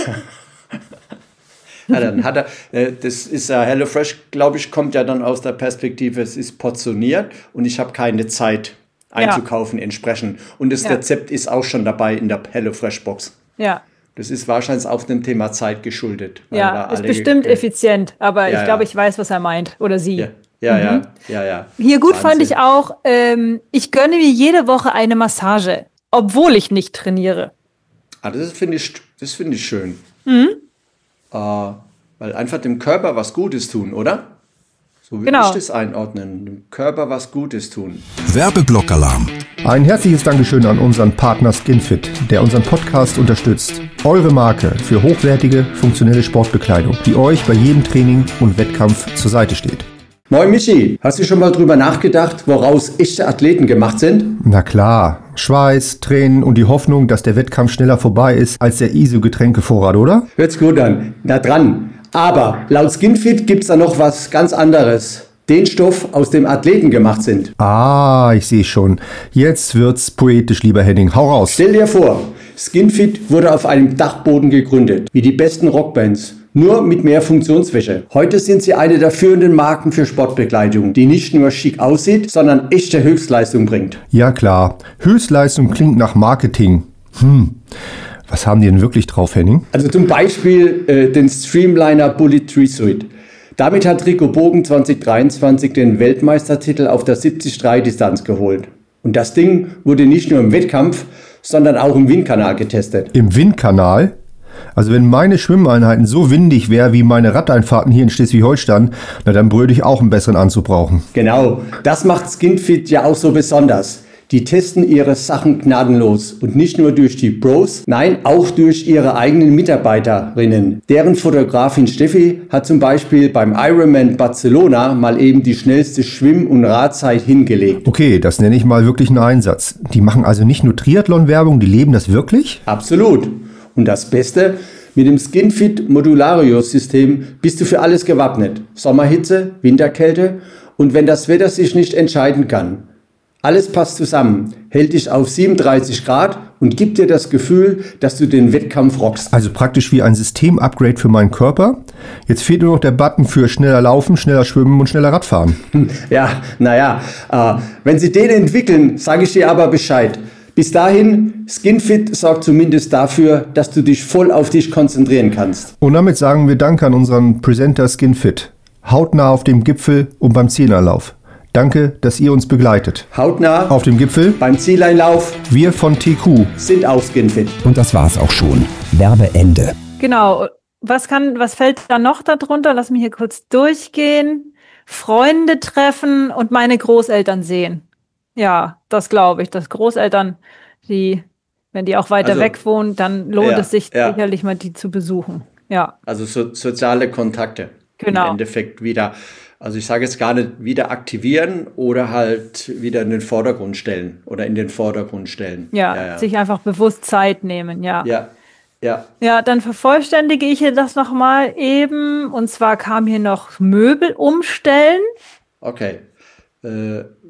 S2: Ja, dann hat er, äh, das ist ja HelloFresh, glaube ich, kommt ja dann aus der Perspektive, es ist portioniert und ich habe keine Zeit einzukaufen entsprechend. Und das
S3: Ja.
S2: Rezept ist auch schon dabei in der HelloFresh-Box.
S3: Ja,
S2: Das ist wahrscheinlich auch dem Thema Zeit geschuldet. weil
S3: ja,
S2: da
S3: ist
S2: alle-
S3: bestimmt
S2: äh,
S3: effizient, aber
S2: Ja,
S3: ich glaube,
S2: ja.
S3: ich weiß, was er meint. Oder sie.
S2: Ja, ja, ja, ja, ja.
S3: Hier gut fand
S2: Wahnsinn.
S3: ich auch, ähm, ich gönne mir jede Woche eine Massage, obwohl ich nicht trainiere.
S2: Ah, das finde ich, das finde ich schön.
S3: Mhm.
S2: Äh, weil einfach dem Körper was Gutes tun, oder? So würde
S3: Genau.
S2: ich das einordnen. Dem Körper was Gutes tun.
S4: Werbeblockalarm.
S5: Ein herzliches Dankeschön an unseren Partner Skinfit, der unseren Podcast unterstützt. Eure Marke für hochwertige, funktionelle Sportbekleidung, die euch bei jedem Training und Wettkampf zur Seite steht.
S2: Moin Michi, hast du schon mal drüber nachgedacht, woraus echte Athleten gemacht sind?
S5: Na klar, Schweiß, Tränen und die Hoffnung, dass der Wettkampf schneller vorbei ist als der I S O-Getränkevorrat, oder?
S2: Hört's gut an. Na dran. Aber laut Skinfit gibt's da noch was ganz anderes. Den Stoff, aus dem Athleten gemacht sind.
S5: Ah, ich sehe schon. Jetzt wird's poetisch, lieber Henning. Hau raus.
S2: Stell dir vor, Skinfit wurde auf einem Dachboden gegründet, wie die besten Rockbands. Nur mit mehr Funktionsfläche. Heute sind sie eine der führenden Marken für Sportbekleidung, die nicht nur schick aussieht, sondern echte Höchstleistung bringt.
S5: Ja klar, Höchstleistung klingt nach Marketing. Hm, was haben die denn wirklich drauf, Henning?
S2: Also zum Beispiel äh, den Streamliner Bullet Tree Suite. Damit hat Rico Bogen zwanzig dreiundzwanzig den Weltmeistertitel auf der siebzig drei Distanz geholt. Und das Ding wurde nicht nur im Wettkampf, sondern auch im Windkanal getestet.
S5: Im Windkanal? Also wenn meine Schwimmeinheiten so windig wäre wie meine Radeinfahrten hier in Schleswig-Holstein, na dann würde ich auch einen besseren Anzug brauchen.
S2: Genau, das macht Skinfit ja auch so besonders. Die testen ihre Sachen gnadenlos und nicht nur durch die Pros, nein, auch durch ihre eigenen Mitarbeiterinnen. Deren Fotografin Steffi hat zum Beispiel beim Ironman Barcelona mal eben die schnellste Schwimm- und Radzeit hingelegt.
S5: Okay, das nenne ich mal wirklich einen Einsatz. Die machen also nicht nur Triathlon-Werbung, die leben das wirklich?
S2: Absolut. Und das Beste, mit dem Skinfit Modulario-System bist du für alles gewappnet. Sommerhitze, Winterkälte und wenn das Wetter sich nicht entscheiden kann. Alles passt zusammen, hält dich auf siebenunddreißig Grad und gibt dir das Gefühl, dass du den Wettkampf rockst.
S5: Also praktisch wie ein System-Upgrade für meinen Körper. Jetzt fehlt nur noch der Button für schneller Laufen, schneller Schwimmen und schneller Radfahren.
S2: Ja, naja, äh, wenn sie den entwickeln, sage ich dir aber Bescheid. Bis dahin, Skinfit sorgt zumindest dafür, dass du dich voll auf dich konzentrieren kannst.
S5: Und damit sagen wir Danke an unseren Presenter Skinfit. Hautnah auf dem Gipfel und beim Zehnerlauf. Danke, dass ihr uns begleitet.
S2: Hautnah
S5: Auf dem Gipfel,
S2: beim Zieleinlauf
S5: wir von T Q.
S2: sind auch Skinfit.
S4: Und das war's auch schon. Werbeende.
S3: Genau. Was kann, was fällt da noch darunter? Lass mich hier kurz durchgehen. Freunde treffen und meine Großeltern sehen. Ja, das glaube ich. Dass Großeltern, die, wenn die auch weiter
S2: Also,
S3: weg wohnen, dann lohnt
S2: ja,
S3: es sich
S2: ja.
S3: sicherlich mal, die zu besuchen. Ja,
S2: Also so, soziale Kontakte.
S3: Genau.
S2: Im Endeffekt wieder, also ich sage jetzt gar nicht wieder aktivieren oder halt wieder in den Vordergrund stellen oder in den Vordergrund stellen.
S3: ja,
S2: ja, ja.
S3: sich einfach bewusst Zeit nehmen, ja.
S2: ja, ja.
S3: Ja, dann vervollständige ich hier das nochmal eben. Und zwar kam hier noch Möbel umstellen.
S2: Okay. Äh,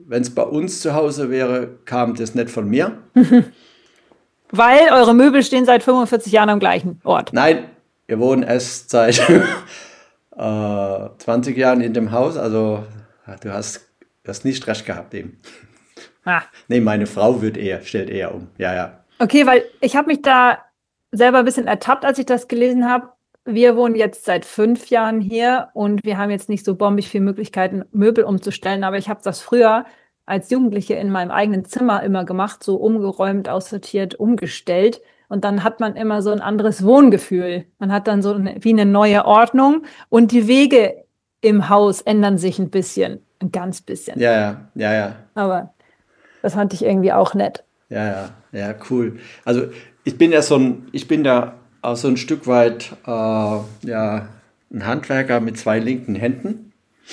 S2: wenn es bei uns zu Hause wäre, kam das nicht von mir.
S3: Weil eure Möbel stehen seit fünfundvierzig Jahren am gleichen Ort.
S2: Nein, wir wohnen erst seit äh, zwanzig Jahren in dem Haus. Also du hast, du hast nicht recht gehabt eben.
S3: Ah.
S2: Nee, meine Frau wird eher, stellt eher um. Ja, ja.
S3: Okay, weil ich habe mich da selber ein bisschen ertappt, als ich das gelesen habe. Wir wohnen jetzt seit fünf Jahren hier und wir haben jetzt nicht so bombig viele Möglichkeiten, Möbel umzustellen, aber ich habe das früher als Jugendliche in meinem eigenen Zimmer immer gemacht, so umgeräumt, aussortiert, umgestellt. Und dann hat man immer so ein anderes Wohngefühl. Man hat dann so eine, wie eine neue Ordnung und die Wege im Haus ändern sich ein bisschen, ein ganz bisschen.
S2: Ja, ja, ja, ja.
S3: Aber das fand ich irgendwie auch nett.
S2: Ja, ja, ja, cool. Also ich bin ja so ein, ich bin da auch so ein Stück weit äh, ja, ein Handwerker mit zwei linken Händen.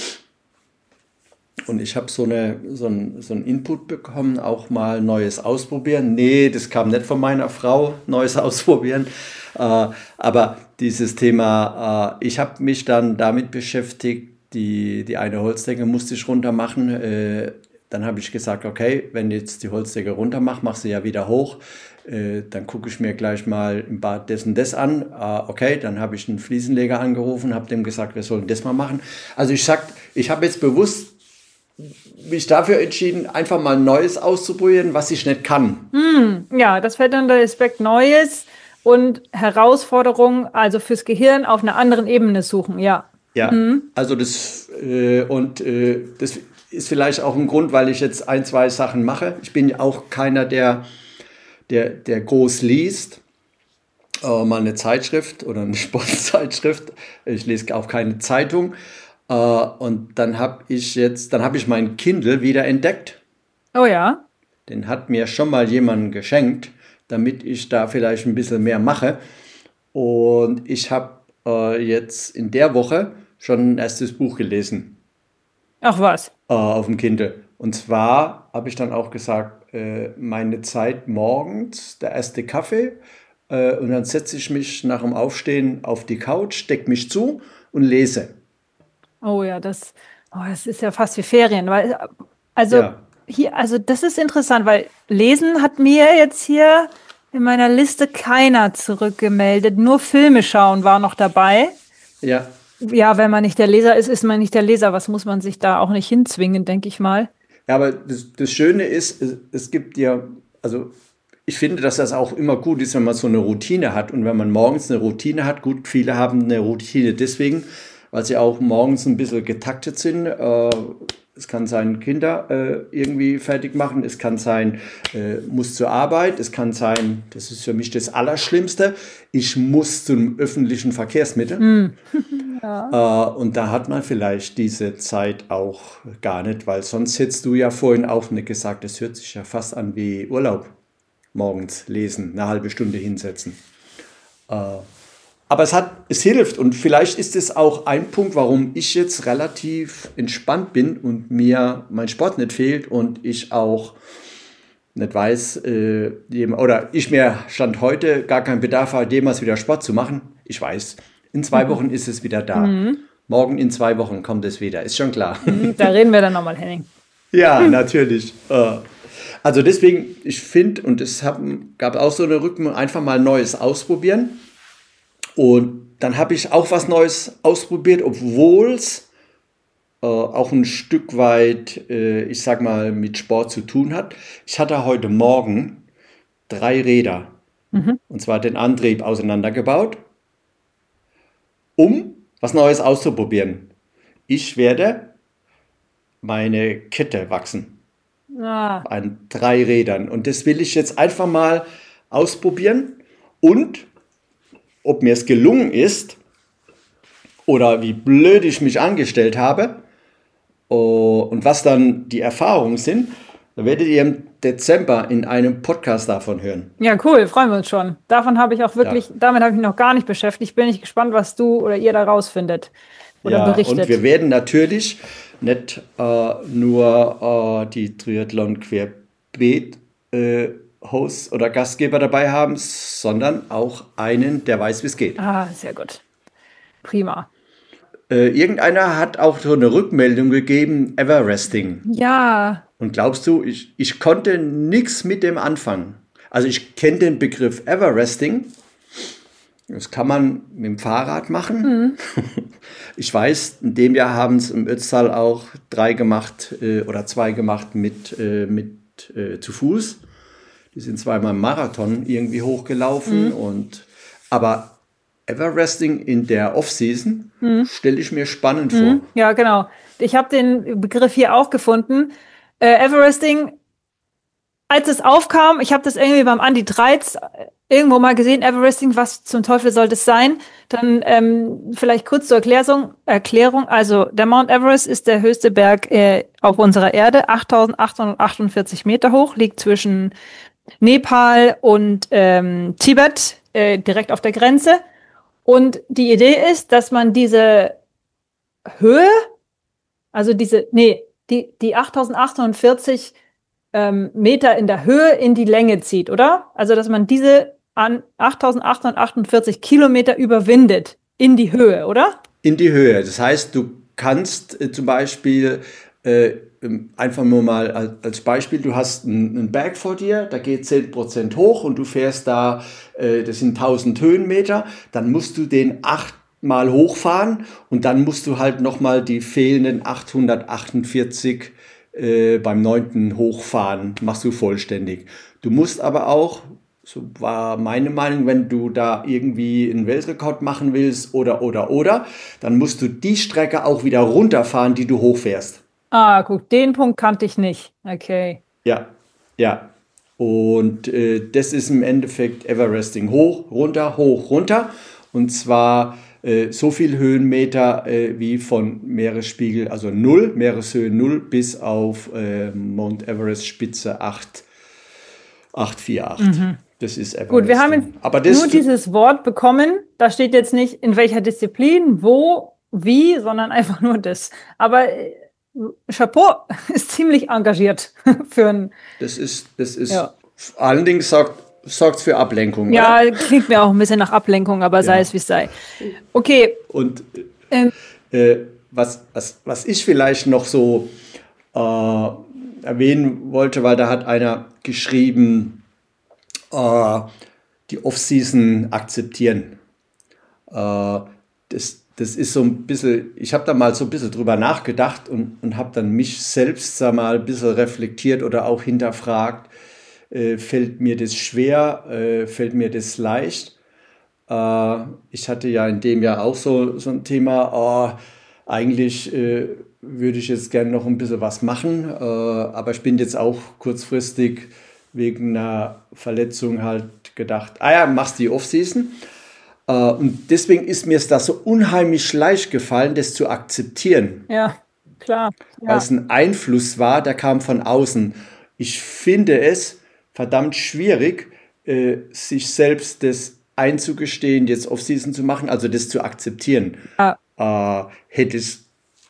S2: Und ich habe so, eine, so, ein, so einen Input bekommen, auch mal Neues ausprobieren. Nee, das kam nicht von meiner Frau, Neues ausprobieren. Äh, aber dieses Thema, äh, ich habe mich dann damit beschäftigt, die, die eine Holzdecke musste ich runter machen. Äh, dann habe ich gesagt, okay, wenn jetzt die Holzdecke runter mache, mach sie ja wieder hoch. Äh, dann gucke ich mir gleich mal im Bad das und das an. Äh, okay, dann habe ich einen Fliesenleger angerufen, habe dem gesagt, wir sollen das mal machen. Also ich sag, ich habe jetzt bewusst mich dafür entschieden, einfach mal Neues auszuprobieren, was ich nicht kann.
S3: Mm, ja, das fällt unter Aspekt Neues und Herausforderungen, also fürs Gehirn auf einer anderen Ebene suchen, ja.
S2: Ja, mhm. also das äh, und äh, das ist vielleicht auch ein Grund, weil ich jetzt ein, zwei Sachen mache. Ich bin auch keiner, der, der, der groß liest. Äh, mal eine Zeitschrift oder eine Sportzeitschrift. Ich lese auch keine Zeitung. Uh, und dann habe ich jetzt, dann habe ich meinen Kindle wieder entdeckt.
S3: Oh ja.
S2: Den hat mir schon mal jemand geschenkt, damit ich da vielleicht ein bisschen mehr mache. Und ich habe uh, jetzt in der Woche schon ein erstes Buch gelesen.
S3: Ach was?
S2: Uh, auf dem Kindle. Und zwar habe ich dann auch gesagt, äh, meine Zeit morgens, der erste Kaffee. Äh, und dann setze ich mich nach dem Aufstehen auf die Couch, decke mich zu und lese.
S3: Oh ja, das, oh, das ist ja fast wie Ferien. Weil, also,
S2: ja.
S3: hier, also das ist interessant, weil Lesen hat mir jetzt hier in meiner Liste keiner zurückgemeldet. Nur Filme schauen war noch dabei.
S2: Ja.
S3: Ja, wenn man nicht der Leser ist, ist man nicht der Leser. Was muss man sich da auch nicht hinzwingen, denke ich mal.
S2: Ja, aber das, das Schöne ist, es, es gibt ja, also ich finde, dass das auch immer gut ist, wenn man so eine Routine hat. Und wenn man morgens eine Routine hat, gut, viele haben eine Routine deswegen, weil sie auch morgens ein bisschen getaktet sind. Äh, es kann sein, Kinder äh, irgendwie fertig machen. Es kann sein, äh, muss zur Arbeit. Es kann sein, das ist für mich das Allerschlimmste, ich muss zum öffentlichen Verkehrsmittel.
S3: Mm. ja.
S2: äh, und da hat man vielleicht diese Zeit auch gar nicht, weil sonst hättest du ja vorhin auch nicht gesagt, das hört sich ja fast an wie Urlaub. Morgens lesen, eine halbe Stunde hinsetzen. Äh, Aber es hat, es hilft und vielleicht ist es auch ein Punkt, warum ich jetzt relativ entspannt bin und mir mein Sport nicht fehlt und ich auch nicht weiß, äh, oder ich mir Stand heute gar keinen Bedarf habe, jemals wieder Sport zu machen. Ich weiß, in zwei Wochen ist es wieder da. Mhm. Morgen in zwei Wochen kommt es wieder, ist schon klar.
S3: Da reden wir dann nochmal, Henning.
S2: Ja, natürlich. Äh, also deswegen, ich finde, und es hab, gab auch so eine Rückmeldung, einfach mal Neues ausprobieren. Und dann habe ich auch was Neues ausprobiert, obwohl es äh, auch ein Stück weit, äh, ich sag mal, mit Sport zu tun hat. Ich hatte heute Morgen drei Räder, mhm. und zwar den Antrieb auseinandergebaut, um was Neues auszuprobieren. Ich werde meine Kette wachsen ah. an drei Rädern und das will ich jetzt einfach mal ausprobieren und ob mir es gelungen ist oder wie blöd ich mich angestellt habe uh, und was dann die Erfahrungen sind, da werdet ihr im Dezember in einem Podcast davon hören.
S3: Ja, cool, freuen wir uns schon. Davon habe ich auch wirklich, ja. damit habe ich mich noch gar nicht beschäftigt. Bin ich gespannt, was du oder ihr da rausfindet oder
S2: ja,
S3: berichtet.
S2: Und wir werden natürlich nicht äh, nur äh, die Triathlon Querbeet äh, Host oder Gastgeber dabei haben, sondern auch einen, der weiß, wie es geht.
S3: Ah, sehr gut. Prima.
S2: Äh, irgendeiner hat auch so eine Rückmeldung gegeben, Everesting.
S3: Ja,
S2: Und glaubst du, ich, ich konnte nichts mit dem anfangen. Also ich kenne den Begriff Everesting. Das kann man mit dem Fahrrad machen. Mhm. Ich weiß, in dem Jahr haben es im Ötztal auch drei gemacht äh, oder zwei gemacht mit, äh, mit äh, zu Fuß. Die sind zweimal im Marathon irgendwie hochgelaufen. Mhm. Und, aber Everesting in der Off-Season mhm. stelle ich mir spannend mhm. vor.
S3: Ja, genau. Ich habe den Begriff hier auch gefunden. Äh, Everesting, als es aufkam, ich habe das irgendwie beim Andi Dreiz irgendwo mal gesehen, Everesting, was zum Teufel soll das sein? Dann ähm, vielleicht kurz zur Erklärung, Erklärung. Also der Mount Everest ist der höchste Berg äh, auf unserer Erde, achttausendachthundertachtundvierzig Meter hoch, liegt zwischen Nepal und ähm, Tibet, äh, direkt auf der Grenze. Und die Idee ist, dass man diese Höhe, also diese, nee, die, die achttausendachthundertvierzig ähm, Meter in der Höhe in die Länge zieht, oder? Also, dass man diese an achttausendachthundertachtundvierzig Kilometer überwindet in die Höhe, oder?
S2: In die Höhe. Das heißt, du kannst äh, zum Beispiel äh, einfach nur mal als, als Beispiel, du hast einen, einen Berg vor dir, da geht zehn Prozent hoch und du fährst da, äh, das sind tausend Höhenmeter, dann musst du den achtmal hochfahren und dann musst du halt nochmal die fehlenden achthundertachtundvierzig äh, beim neunten hochfahren, machst du vollständig. Du musst aber auch, so war meine Meinung, wenn du da irgendwie einen Weltrekord machen willst oder, oder, oder, dann musst du die Strecke auch wieder runterfahren, die du hochfährst.
S3: Ah, guck, den Punkt kannte ich nicht. Okay.
S2: Ja, ja. Und äh, das ist im Endeffekt Everesting. Hoch, runter, hoch, runter. Und zwar äh, so viel Höhenmeter äh, wie von Meeresspiegel, also null, Meereshöhe null, bis auf äh, Mount Everest Spitze acht vier acht. Mhm. Das ist Everesting.
S3: Gut, wir haben jetzt
S2: Aber das
S3: nur dieses Wort bekommen. Da steht jetzt nicht, in welcher Disziplin, wo, wie, sondern einfach nur das. Aber äh, Chapeau, ist ziemlich engagiert für ein.
S2: Das ist, das ist, ja. Vor allen Dingen sorgt es für Ablenkung.
S3: Ja,
S2: oder?
S3: Klingt mir auch ein bisschen nach Ablenkung, aber ja. Sei es wie es sei. Okay.
S2: Und ähm. äh, was, was, was ich vielleicht noch so äh, erwähnen wollte, weil da hat einer geschrieben, äh, die Off-Season akzeptieren. Äh, das Das ist so ein bisschen, ich habe da mal so ein bisschen drüber nachgedacht und, und habe dann mich selbst sag mal, ein bisschen reflektiert oder auch hinterfragt, äh, fällt mir das schwer, äh, fällt mir das leicht? Äh, ich hatte ja in dem Jahr auch so, so ein Thema, oh, eigentlich äh, würde ich jetzt gerne noch ein bisschen was machen, äh, aber ich bin jetzt auch kurzfristig wegen einer Verletzung halt gedacht, ah ja, machst die Off-Season. Uh, und deswegen ist mir es da so unheimlich leicht gefallen, das zu akzeptieren.
S3: Ja, klar. Ja.
S2: Weil es ein Einfluss war, der kam von außen. Ich finde es verdammt schwierig, äh, sich selbst das einzugestehen, jetzt Off-Season zu machen, also das zu akzeptieren.
S3: Ja.
S2: Uh, hättest,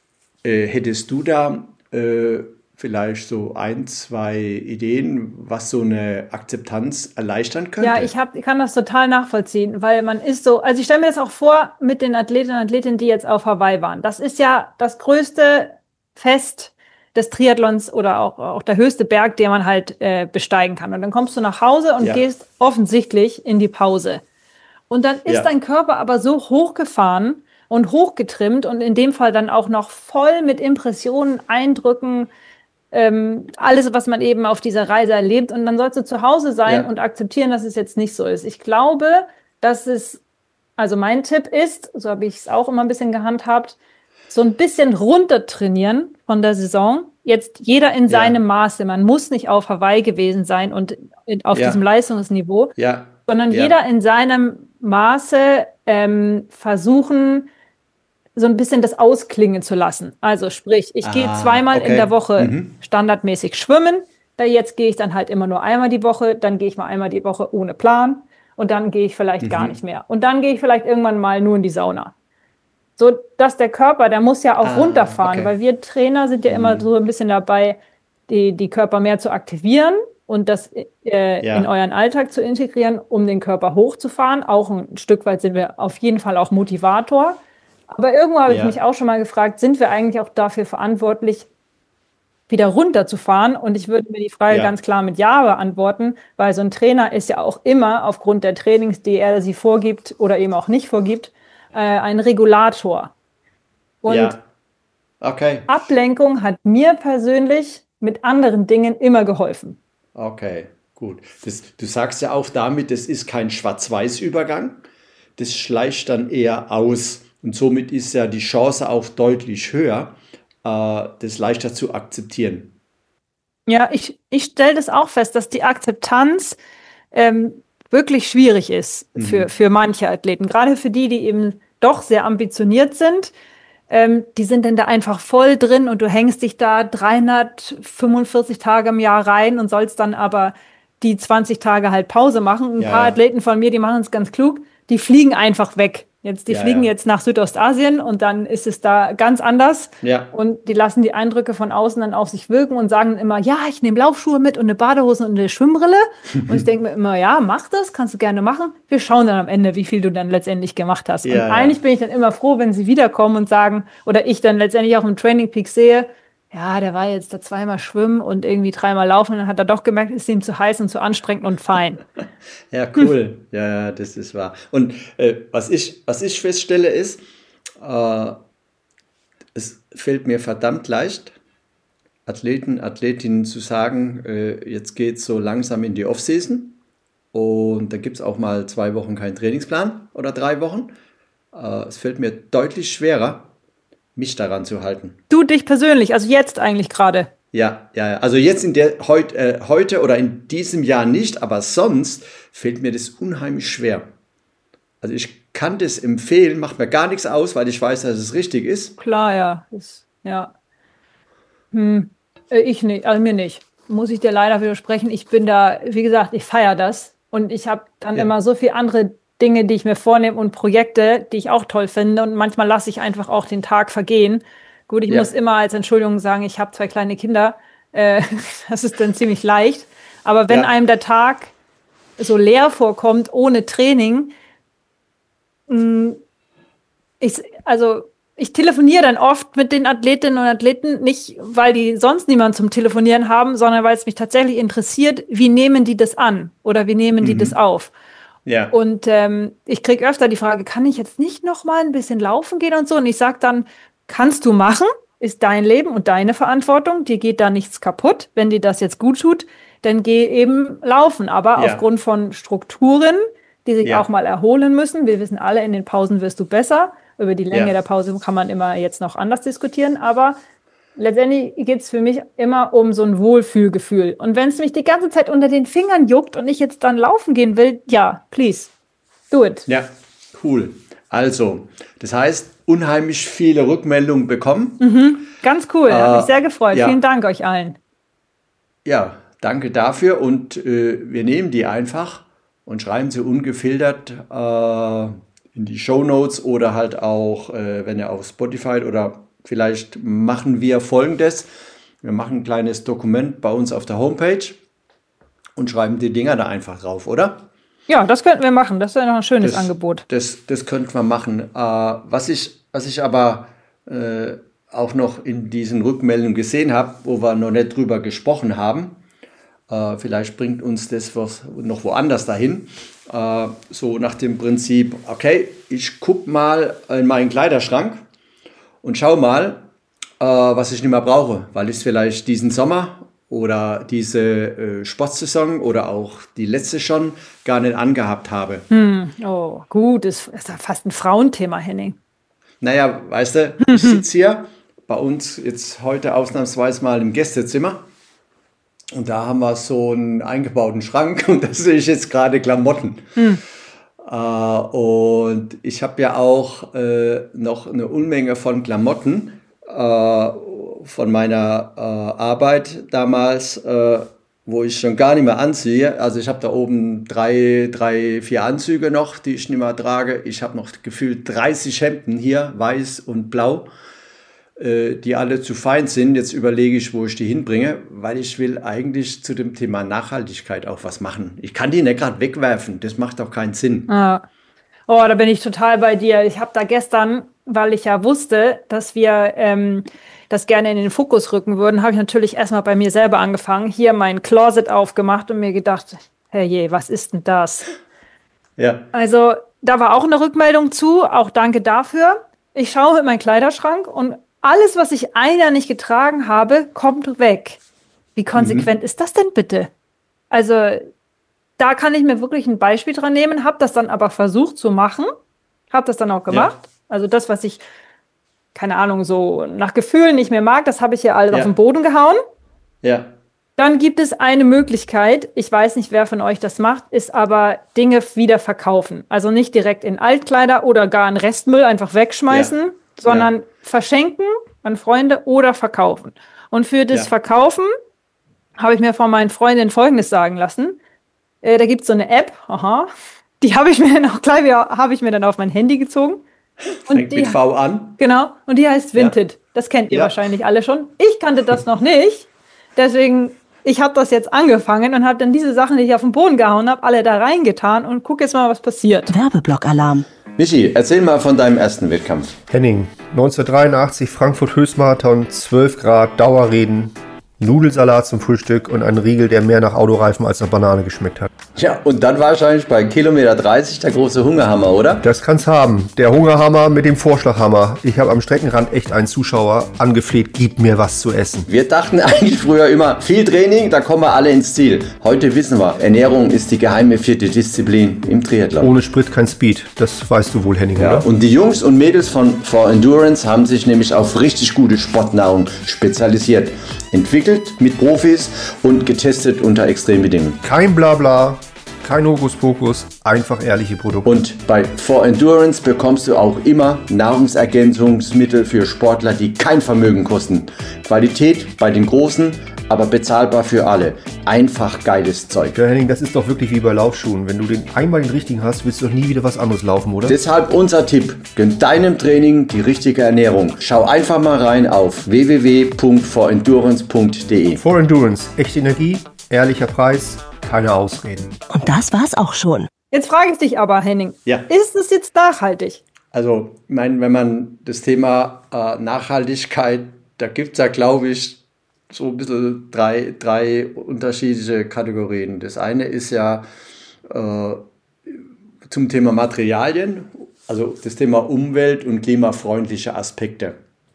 S2: äh, hättest du da äh, vielleicht so ein, zwei Ideen, was so eine Akzeptanz erleichtern könnte?
S3: Ja, ich, hab, ich kann das total nachvollziehen, weil man ist so, also ich stelle mir das auch vor mit den Athleten und Athletinnen, die jetzt auf Hawaii waren. Das ist ja das größte Fest des Triathlons oder auch, auch der höchste Berg, den man halt äh, besteigen kann. Und dann kommst du nach Hause und ja. gehst offensichtlich in die Pause. Und dann ist ja. dein Körper aber so hochgefahren und hochgetrimmt und in dem Fall dann auch noch voll mit Impressionen, Eindrücken, Ähm, alles, was man eben auf dieser Reise erlebt. Und dann sollst du zu Hause sein ja. und akzeptieren, dass es jetzt nicht so ist. Ich glaube, dass es, also mein Tipp ist, so habe ich es auch immer ein bisschen gehandhabt, so ein bisschen runtertrainieren von der Saison. Jetzt jeder in seinem ja. Maße. Man muss nicht auf Hawaii gewesen sein und auf ja. diesem Leistungsniveau,
S2: ja.
S3: sondern
S2: ja.
S3: jeder in seinem Maße ähm, versuchen, so ein bisschen das ausklingen zu lassen. Also sprich, ich ah, gehe zweimal okay. in der Woche mhm. standardmäßig schwimmen. Da jetzt gehe ich dann halt immer nur einmal die Woche. Dann gehe ich mal einmal die Woche ohne Plan. Und dann gehe ich vielleicht mhm. gar nicht mehr. Und dann gehe ich vielleicht irgendwann mal nur in die Sauna. So, dass der Körper, der muss ja auch ah, runterfahren. Okay. Weil wir Trainer sind ja mhm. immer so ein bisschen dabei, die, die Körper mehr zu aktivieren und das äh, ja. in euren Alltag zu integrieren, um den Körper hochzufahren. Auch ein Stück weit sind wir auf jeden Fall auch Motivator. Aber irgendwo habe ja. ich mich auch schon mal gefragt, sind wir eigentlich auch dafür verantwortlich, wieder runterzufahren. Und ich würde mir die Frage
S2: Ja.
S3: ganz klar mit Ja beantworten, weil so ein Trainer ist ja auch immer aufgrund der Trainings, die er sie vorgibt oder eben auch nicht vorgibt, äh, ein Regulator. Und
S2: Ja. Okay.
S3: Ablenkung hat mir persönlich mit anderen Dingen immer geholfen.
S2: Okay, gut. Das, du sagst ja auch damit, das ist kein Schwarz-Weiß-Übergang. Das schleicht dann eher aus. Und somit ist ja die Chance auch deutlich höher, äh, das leichter zu akzeptieren.
S3: Ja, ich, ich stelle das auch fest, dass die Akzeptanz ähm, wirklich schwierig ist für, für manche Athleten. Gerade für die, die eben doch sehr ambitioniert sind. Ähm, die sind dann da einfach voll drin und du hängst dich da dreihundertfünfundvierzig Tage im Jahr rein und sollst dann aber die zwanzig Tage halt Pause machen. Ein
S2: Ja,
S3: paar
S2: ja.
S3: Athleten von mir, die machen es ganz klug, die fliegen einfach weg. Jetzt, die
S2: Ja,
S3: fliegen
S2: ja.
S3: jetzt nach Südostasien und dann ist es da ganz anders.
S2: Ja.
S3: Und die lassen die Eindrücke von außen dann auf sich wirken und sagen immer, ja, ich nehme Laufschuhe mit und eine Badehose und eine Schwimmbrille. Und ich denke mir immer, ja, mach das, kannst du gerne machen. Wir schauen dann am Ende, wie viel du dann letztendlich gemacht hast.
S2: Ja,
S3: und
S2: ja.
S3: eigentlich bin ich dann immer froh, wenn sie wiederkommen und sagen, oder ich dann letztendlich auch im Training Peak sehe, ja, der war jetzt da zweimal schwimmen und irgendwie dreimal laufen und dann hat er doch gemerkt, ist ihm zu heiß und zu anstrengend und fein.
S2: Ja, cool. Ja, ja, das ist wahr. Und äh, was ich, was ich feststelle ist, äh, es fällt mir verdammt leicht, Athleten, Athletinnen zu sagen, äh, jetzt geht es so langsam in die Offseason und da gibt es auch mal zwei Wochen keinen Trainingsplan oder drei Wochen. Äh, es fällt mir deutlich schwerer, mich daran zu halten.
S3: Du dich persönlich, also jetzt eigentlich gerade.
S2: Ja, ja, ja. Also jetzt in der heut, äh, heute oder in diesem Jahr nicht, aber sonst fällt mir das unheimlich schwer. Also ich kann das empfehlen, macht mir gar nichts aus, weil ich weiß, dass es richtig ist.
S3: Klar, ja. Ist, ja. Hm, äh, ich nicht, also mir nicht. Muss ich dir leider widersprechen. Ich bin da, wie gesagt, ich feiere das. Und ich habe dann
S2: Ja.
S3: immer so viele andere Dinge, die ich mir vornehme und Projekte, die ich auch toll finde. Und manchmal lasse ich einfach auch den Tag vergehen. Gut, ich
S2: Ja.
S3: muss immer als Entschuldigung sagen, ich habe zwei kleine Kinder. Äh, das ist dann ziemlich leicht. Aber wenn
S2: Ja.
S3: einem der Tag so leer vorkommt, ohne Training, mh, ich, also ich telefoniere dann oft mit den Athletinnen und Athleten, nicht weil die sonst niemanden zum Telefonieren haben, sondern weil es mich tatsächlich interessiert, wie nehmen die das an oder wie nehmen die das auf.
S2: Ja.
S3: Und ähm, ich kriege öfter die Frage, kann ich jetzt nicht noch mal ein bisschen laufen gehen und so? Und ich sage dann, kannst du machen, ist dein Leben und deine Verantwortung, dir geht da nichts kaputt. Wenn dir das jetzt gut tut, dann geh eben laufen. Aber
S2: Ja.
S3: aufgrund von Strukturen, die sich
S2: Ja.
S3: auch mal erholen müssen, wir wissen alle, in den Pausen wirst du besser. Über die Länge
S2: Ja.
S3: der Pause kann man immer jetzt noch anders diskutieren, aber letztendlich geht es für mich immer um so ein Wohlfühlgefühl. Und wenn es mich die ganze Zeit unter den Fingern juckt und ich jetzt dann laufen gehen will, ja, please, do it.
S2: Ja, cool. Also, das heißt, unheimlich viele Rückmeldungen bekommen.
S3: Ganz cool, hat
S2: Äh,
S3: mich sehr gefreut.
S2: ja.
S3: Vielen Dank euch allen.
S2: Ja, danke dafür und äh, wir nehmen die einfach und schreiben sie ungefiltert äh, in die Shownotes oder halt auch, äh, wenn ihr auf Spotify oder vielleicht machen wir Folgendes. Wir machen ein kleines Dokument bei uns auf der Homepage und schreiben die Dinger da einfach drauf, oder?
S3: Ja, das könnten wir machen. Das wäre noch ein schönes
S2: Das-
S3: Angebot.
S2: Das, das könnten wir machen. Äh, was, ich, was ich aber äh, auch noch in diesen Rückmeldungen gesehen habe, wo wir noch nicht drüber gesprochen haben, äh, vielleicht bringt uns das was noch woanders dahin. Äh, so nach dem Prinzip, okay, ich gucke mal in meinen Kleiderschrank und schau mal, äh, was ich nicht mehr brauche, weil ich es vielleicht diesen Sommer oder diese äh, Sportsaison oder auch die letzte schon gar nicht angehabt habe.
S3: Oh, gut, das ist ja fast ein Frauenthema, Henning.
S2: Naja, weißt du, ich sitze hier bei uns jetzt heute ausnahmsweise mal im Gästezimmer und da haben wir so einen eingebauten Schrank und da sehe ich jetzt gerade Klamotten. Äh, und ich habe ja auch äh, noch eine Unmenge von Klamotten äh, von meiner äh, Arbeit damals, äh, wo ich schon gar nicht mehr anziehe. Also ich habe da oben drei, drei, vier Anzüge noch, die ich nicht mehr trage. Ich habe noch gefühlt dreißig Hemden hier, weiß und blau, äh, die alle zu fein sind. Jetzt überlege ich, wo ich die hinbringe, weil ich will eigentlich zu dem Thema Nachhaltigkeit auch was machen. Ich kann die nicht gerade wegwerfen, das macht auch keinen Sinn.
S3: Ja. Oh, da bin ich total bei dir. Ich habe da gestern, weil ich ja wusste, dass wir ähm, das gerne in den Fokus rücken würden, habe ich natürlich erstmal bei mir selber angefangen, hier mein Closet aufgemacht und mir gedacht, herrje, was ist denn das?
S2: Ja.
S3: Also da war auch eine Rückmeldung zu, auch danke dafür. Ich schaue in meinen Kleiderschrank und alles, was ich ein Jahr nicht getragen habe, kommt weg. Wie konsequent mhm. ist das denn bitte? Also da kann ich mir wirklich ein Beispiel dran nehmen, habe das dann aber versucht zu machen, habe das dann auch gemacht. Ja. Also das, was ich, keine Ahnung, so nach Gefühlen nicht mehr mag, das habe ich hier alles ja. auf den Boden gehauen.
S2: Ja.
S3: Dann gibt es eine Möglichkeit, ich weiß nicht, wer von euch das macht, ist aber Dinge wieder verkaufen. Also nicht direkt in Altkleider oder gar in Restmüll einfach wegschmeißen, ja. sondern ja. verschenken an Freunde oder verkaufen. Und für das ja. Verkaufen habe ich mir von meinen Freundinnen Folgendes sagen lassen. Äh, da gibt es so eine App, aha, die habe ich mir dann auch gleich wieder, habe ich mir dann auf mein Handy gezogen.
S2: Und Fängt die, mit V an.
S3: Genau, und die heißt Vinted. Ja. Das kennt ihr ja. wahrscheinlich alle schon. Ich kannte das noch nicht, deswegen... Ich habe das jetzt angefangen und habe dann diese Sachen, die ich auf den Boden gehauen habe, alle da reingetan und gucke jetzt mal, was passiert.
S6: Werbeblock-Alarm.
S2: Michi, erzähl mal von deinem ersten Wettkampf.
S5: Henning, neunzehnhundertdreiundachtzig Frankfurt Höchstmarathon, zwölf Grad, Dauerregen, Nudelsalat zum Frühstück und ein Riegel, der mehr nach Autoreifen als nach Banane geschmeckt hat.
S2: Ja, und dann wahrscheinlich bei Kilometer dreißig der große Hungerhammer, oder?
S5: Das kann's haben. Der Hungerhammer mit dem Vorschlaghammer. Ich habe am Streckenrand echt einen Zuschauer angefleht, gib mir was zu essen.
S2: Wir dachten eigentlich früher immer, viel Training, da kommen wir alle ins Ziel. Heute wissen wir, Ernährung ist die geheime vierte Disziplin im Triathlon.
S5: Ohne Sprit kein Speed, das weißt du wohl, Henning,
S2: ja,
S5: oder?
S2: Und die Jungs und Mädels von For Endurance haben sich nämlich auf richtig gute Sportnahrung spezialisiert. Entwickelt mit Profis und getestet unter Extrembedingungen.
S5: Kein Blabla, kein Hokuspokus, einfach ehrliche Produkte.
S2: Und bei For Endurance bekommst du auch immer Nahrungsergänzungsmittel für Sportler, die kein Vermögen kosten. Qualität bei den Großen, aber bezahlbar für alle. Einfach geiles Zeug.
S5: Ja, Henning, das ist doch wirklich wie bei Laufschuhen. Wenn du den einmal den richtigen hast, willst du doch nie wieder was anderes laufen, oder?
S2: Deshalb unser Tipp. Gönn deinem Training die richtige Ernährung. Schau einfach mal rein auf w w w punkt for endurance punkt d e.
S5: For Endurance. Echte Energie, ehrlicher Preis, keine Ausreden.
S6: Und das war's auch schon.
S3: Jetzt frage ich dich aber, Henning.
S2: Ja.
S3: Ist es jetzt nachhaltig?
S2: Also, ich meine, wenn man das Thema äh, Nachhaltigkeit, da gibt es ja, glaube ich, so ein bisschen drei, drei unterschiedliche Kategorien. Das eine ist ja äh, zum Thema Materialien, also das Thema Umwelt- und klimafreundliche Aspekte.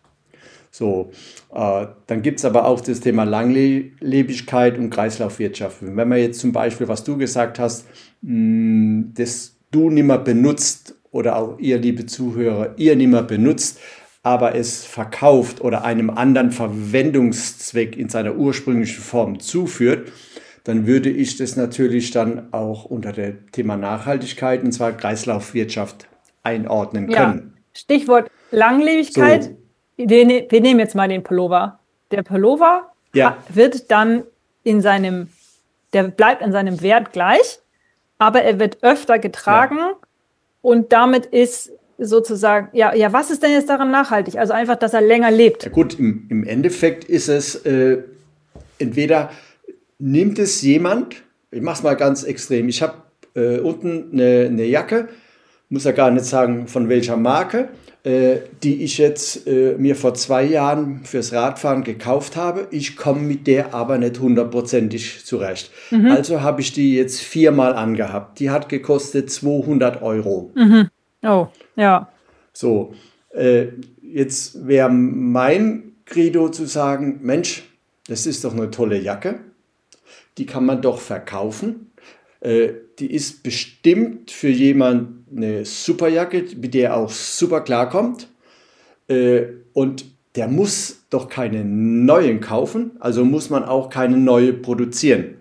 S2: So, äh, dann gibt es aber auch das Thema Langlebigkeit und Kreislaufwirtschaft. Wenn man jetzt zum Beispiel, was du gesagt hast, mh, das du nicht mehr benutzt oder auch ihr, liebe Zuhörer, ihr nicht mehr benutzt, aber es verkauft oder einem anderen Verwendungszweck in seiner ursprünglichen Form zuführt, dann würde ich das natürlich dann auch unter dem Thema Nachhaltigkeit, und zwar Kreislaufwirtschaft, einordnen können.
S3: Ja. Stichwort Langlebigkeit. So. Wir, ne- wir nehmen jetzt mal den Pullover. Der Pullover
S2: ja.
S3: wird dann in seinem, der bleibt in seinem Wert gleich, aber er wird öfter getragen ja. und damit ist sozusagen, ja, ja, was ist denn jetzt daran nachhaltig? Also einfach, dass er länger lebt.
S2: Ja gut, im, im Endeffekt ist es äh, entweder nimmt es jemand, ich mache es mal ganz extrem, ich habe äh, unten eine, eine Jacke, muss ja gar nicht sagen von welcher Marke, äh, die ich jetzt äh, mir vor zwei Jahren fürs Radfahren gekauft habe. Ich komme mit der aber nicht hundertprozentig zurecht. Mhm. Also habe ich die jetzt viermal angehabt. Die hat gekostet zweihundert Euro.
S3: Mhm. Oh, ja.
S2: So, äh, jetzt wäre mein Credo zu sagen, Mensch, das ist doch eine tolle Jacke, die kann man doch verkaufen. Äh, die ist bestimmt für jemanden eine super Jacke, mit der er auch super klarkommt. Äh, und der muss doch keine neuen kaufen, also muss man auch keine neue produzieren.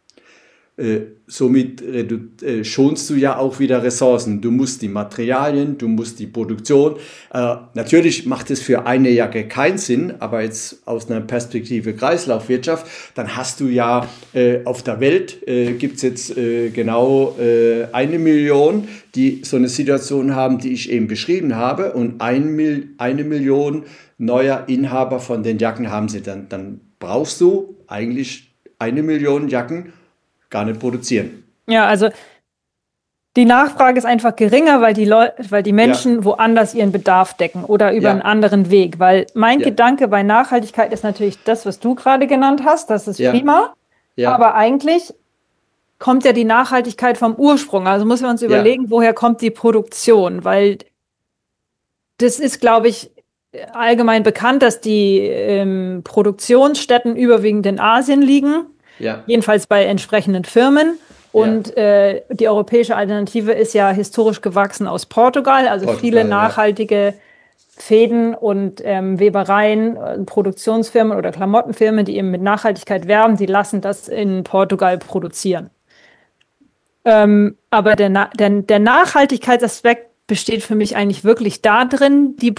S2: Äh, somit redu- äh, schonst du ja auch wieder Ressourcen. Du musst die Materialien, du musst die Produktion. Äh, natürlich macht es für eine Jacke keinen Sinn, aber jetzt aus einer Perspektive Kreislaufwirtschaft, dann hast du ja äh, auf der Welt, äh, gibt es jetzt äh, genau äh, eine Million, die so eine Situation haben, die ich eben beschrieben habe, und ein Mil- eine Million neuer Inhaber von den Jacken haben sie. Dann, dann brauchst du eigentlich eine Million Jacken gar nicht produzieren.
S3: Ja, also Die Nachfrage ist einfach geringer, weil die Leute, weil die Menschen ja. woanders ihren Bedarf decken oder über ja. einen anderen Weg. Weil mein ja. Gedanke bei Nachhaltigkeit ist natürlich das, was du gerade genannt hast. Das ist ja. prima. Ja. Aber eigentlich kommt ja die Nachhaltigkeit vom Ursprung. Also müssen wir uns überlegen, ja. woher kommt die Produktion? Weil das ist, glaube ich, allgemein bekannt, dass die ähm, Produktionsstätten überwiegend in Asien liegen. Ja. Jedenfalls bei entsprechenden Firmen. Und ja. äh, die europäische Alternative ist ja historisch gewachsen aus Portugal, also Portugal, viele nachhaltige ja. Fäden und ähm, Webereien, äh, Produktionsfirmen oder Klamottenfirmen, die eben mit Nachhaltigkeit werben, die lassen das in Portugal produzieren. Ähm, aber der, Na- der, der Nachhaltigkeitsaspekt besteht für mich eigentlich wirklich darin, die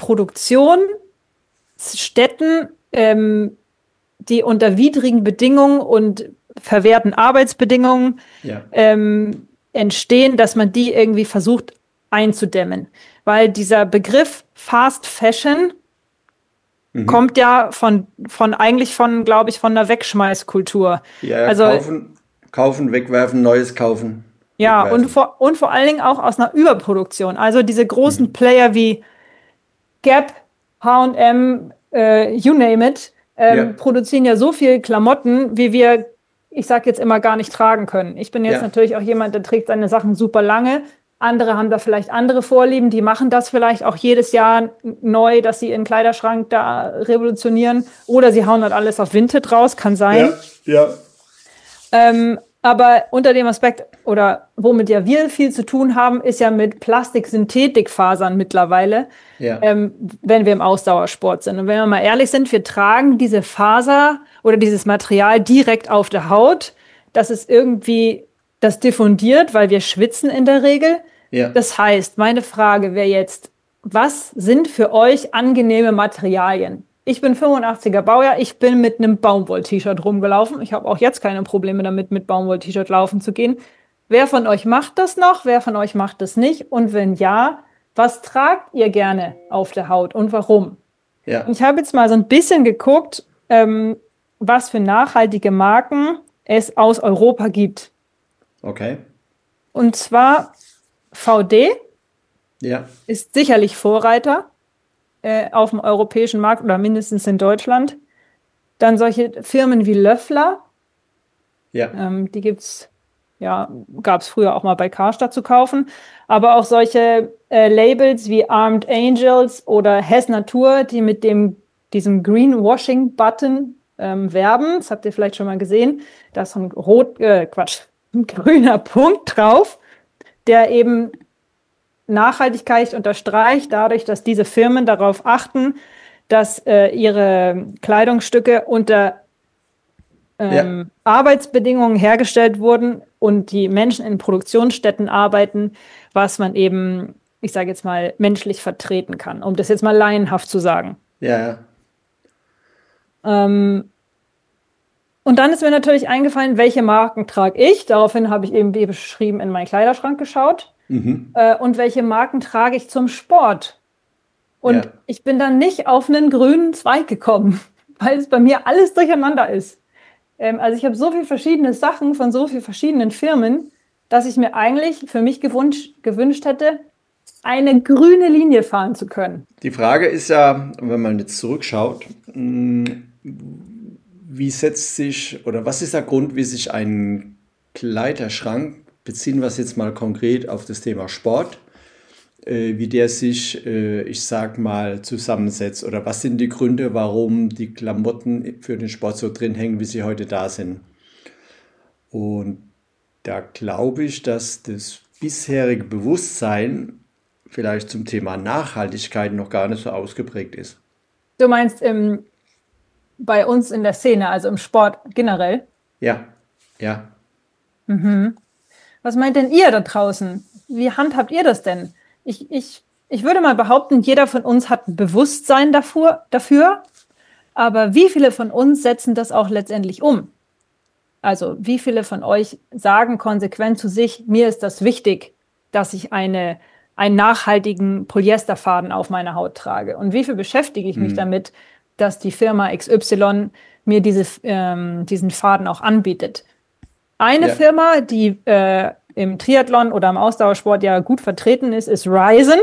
S3: Produktionsstätten, ähm, die unter widrigen Bedingungen und verwehrten Arbeitsbedingungen ja. ähm, entstehen, dass man die irgendwie versucht einzudämmen. Weil dieser Begriff Fast Fashion mhm. kommt ja von, von eigentlich von, glaube ich, von einer Wegschmeißkultur.
S2: Ja,
S3: also,
S2: kaufen, kaufen, wegwerfen, Neues kaufen.
S3: Ja, und vor, und vor allen Dingen auch aus einer Überproduktion. Also diese großen mhm. Player wie Gap, H und M, äh, you name it, ähm, ja. produzieren ja so viel Klamotten, wie wir, ich sage jetzt immer, gar nicht tragen können. Ich bin jetzt ja. natürlich auch jemand, der trägt seine Sachen super lange. Andere haben da vielleicht andere Vorlieben, die machen das vielleicht auch jedes Jahr neu, dass sie ihren Kleiderschrank da revolutionieren. Oder sie hauen halt alles auf Vinted raus, kann sein.
S2: Ja, ja.
S3: Ähm, aber unter dem Aspekt, oder womit ja wir viel zu tun haben, ist ja mit Plastik-Synthetikfasern mittlerweile, ja. ähm, wenn wir im Ausdauersport sind. Und wenn wir mal ehrlich sind, wir tragen diese Faser oder dieses Material direkt auf der Haut. Das ist irgendwie, das diffundiert, weil wir schwitzen in der Regel. Ja. Das heißt, meine Frage wäre jetzt, was sind für euch angenehme Materialien? Ich bin fünfundachtziger Baujahr, ich bin mit einem Baumwoll-T-Shirt rumgelaufen. Ich habe auch jetzt keine Probleme damit, mit Baumwoll-T-Shirt laufen zu gehen. Wer von euch macht das noch? Wer von euch macht das nicht? Und wenn ja, was tragt ihr gerne auf der Haut und warum? Ja. Und ich habe jetzt mal so ein bisschen geguckt, ähm, was für nachhaltige Marken es aus Europa gibt.
S2: Okay.
S3: Und zwar V D
S2: ja.
S3: ist sicherlich Vorreiter äh, auf dem europäischen Markt oder mindestens in Deutschland. Dann solche Firmen wie Löffler.
S2: Ja.
S3: Ähm, die gibt's, ja, gab es früher auch mal bei Karstadt zu kaufen. Aber auch solche äh, Labels wie Armed Angels oder Hess Natur, die mit dem, diesem Greenwashing-Button ähm, werben. Das habt ihr vielleicht schon mal gesehen. Da ist so ein rot, äh, Quatsch, ein grüner Punkt drauf, der eben Nachhaltigkeit unterstreicht, dadurch, dass diese Firmen darauf achten, dass äh, ihre Kleidungsstücke unter ähm, ja. Arbeitsbedingungen hergestellt wurden und die Menschen in Produktionsstätten arbeiten, was man eben, ich sage jetzt mal, menschlich vertreten kann, um das jetzt mal laienhaft zu sagen.
S2: Ja, ja.
S3: Ähm, und dann ist mir natürlich eingefallen, welche Marken trage ich. Daraufhin habe ich eben, wie beschrieben, in meinen Kleiderschrank geschaut.
S2: Mhm.
S3: Äh, und welche Marken trage ich zum Sport? Und ja. ich bin dann nicht auf einen grünen Zweig gekommen, weil es bei mir alles durcheinander ist. Ähm, also ich habe so viele verschiedene Sachen von so vielen verschiedenen Firmen, dass ich mir eigentlich für mich gewünscht, gewünscht hätte, eine grüne Linie fahren zu können.
S2: Die Frage ist ja, wenn man jetzt zurückschaut, wie setzt sich oder was ist der Grund, wie sich ein Kleiderschrank, beziehen wir es jetzt mal konkret auf das Thema Sport, äh, wie der sich, äh, ich sag mal, zusammensetzt oder was sind die Gründe, warum die Klamotten für den Sport so drin hängen, wie sie heute da sind. Und da glaube ich, dass das bisherige Bewusstsein vielleicht zum Thema Nachhaltigkeit noch gar nicht so ausgeprägt ist.
S3: Du meinst im, bei uns in der Szene, also im Sport generell?
S2: Ja, ja.
S3: Mhm. Was meint denn ihr da draußen? Wie handhabt ihr das denn? Ich, ich, ich würde mal behaupten, jeder von uns hat ein Bewusstsein dafür, dafür, aber wie viele von uns setzen das auch letztendlich um? Also wie viele von euch sagen konsequent zu sich, mir ist das wichtig, dass ich eine, einen nachhaltigen Polyesterfaden auf meiner Haut trage? Und wie viel beschäftige ich mich mhm. damit, dass die Firma X Y mir diese, ähm, diesen Faden auch anbietet? Eine ja. Firma, die äh, im Triathlon oder im Ausdauersport ja gut vertreten ist, ist Ryzen.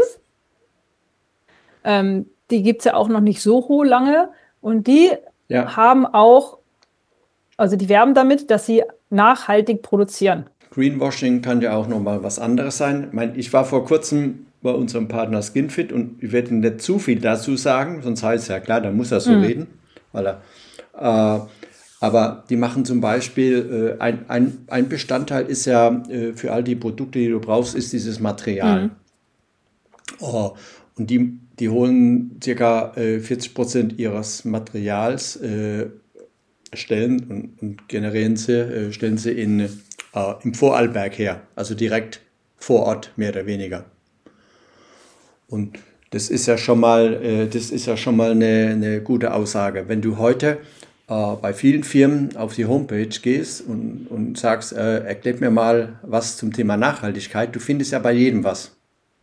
S3: Ähm, die gibt es ja auch noch nicht so lange. Und die ja. haben auch, also die werben damit, dass sie nachhaltig produzieren.
S2: Greenwashing kann ja auch nochmal was anderes sein. Ich meine, ich war vor kurzem bei unserem Partner Skinfit und ich werde nicht zu viel dazu sagen, sonst heißt es ja klar, dann muss er so mhm. reden. Weil er, äh, aber die machen zum Beispiel, äh, ein, ein, ein Bestandteil ist ja äh, für all die Produkte, die du brauchst, ist dieses Material. Mhm. Oh, und die, die holen ca. äh, vierzig Prozent ihres Materials, äh, stellen und, und generieren sie, äh, stellen sie in, äh, im Vorarlberg her, also direkt vor Ort, mehr oder weniger. Und das ist ja schon mal, äh, das ist ja schon mal eine, eine gute Aussage. Wenn du heute äh, bei vielen Firmen auf die Homepage gehst und, und sagst, äh, erklärt mir mal was zum Thema Nachhaltigkeit, du findest ja bei jedem was.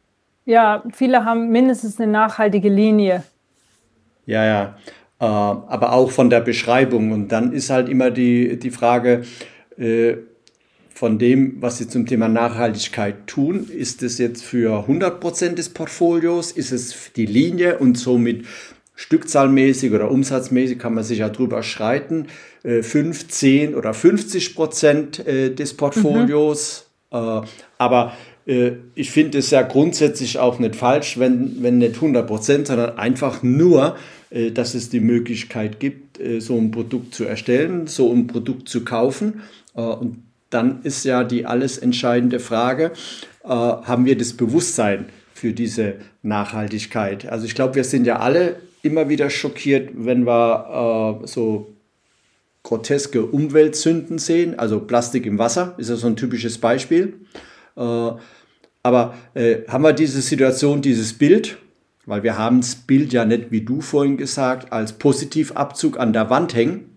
S3: Ja, viele haben mindestens eine nachhaltige Linie.
S2: Ja, ja, äh, aber auch von der Beschreibung. Und dann ist halt immer die, die Frage, äh, von dem, was sie zum Thema Nachhaltigkeit tun, ist es jetzt für hundert Prozent des Portfolios, ist es die Linie und somit stückzahlmäßig oder umsatzmäßig kann man sich ja drüber schreiten, äh, fünf, zehn oder fünfzig Prozent äh, des Portfolios. Mhm. Äh, aber äh, ich finde es ja grundsätzlich auch nicht falsch, wenn, wenn nicht hundert Prozent, sondern einfach nur, äh, dass es die Möglichkeit gibt, äh, so ein Produkt zu erstellen, so ein Produkt zu kaufen. Äh, und dann ist ja die alles entscheidende Frage, äh, haben wir das Bewusstsein für diese Nachhaltigkeit? Also ich glaube, wir sind ja alle immer wieder schockiert, wenn wir äh, so groteske Umweltsünden sehen, also Plastik im Wasser ist ja so ein typisches Beispiel. Äh, aber äh, haben wir diese Situation, dieses Bild, weil wir haben das Bild ja nicht, wie du vorhin gesagt, als Positivabzug an der Wand hängen,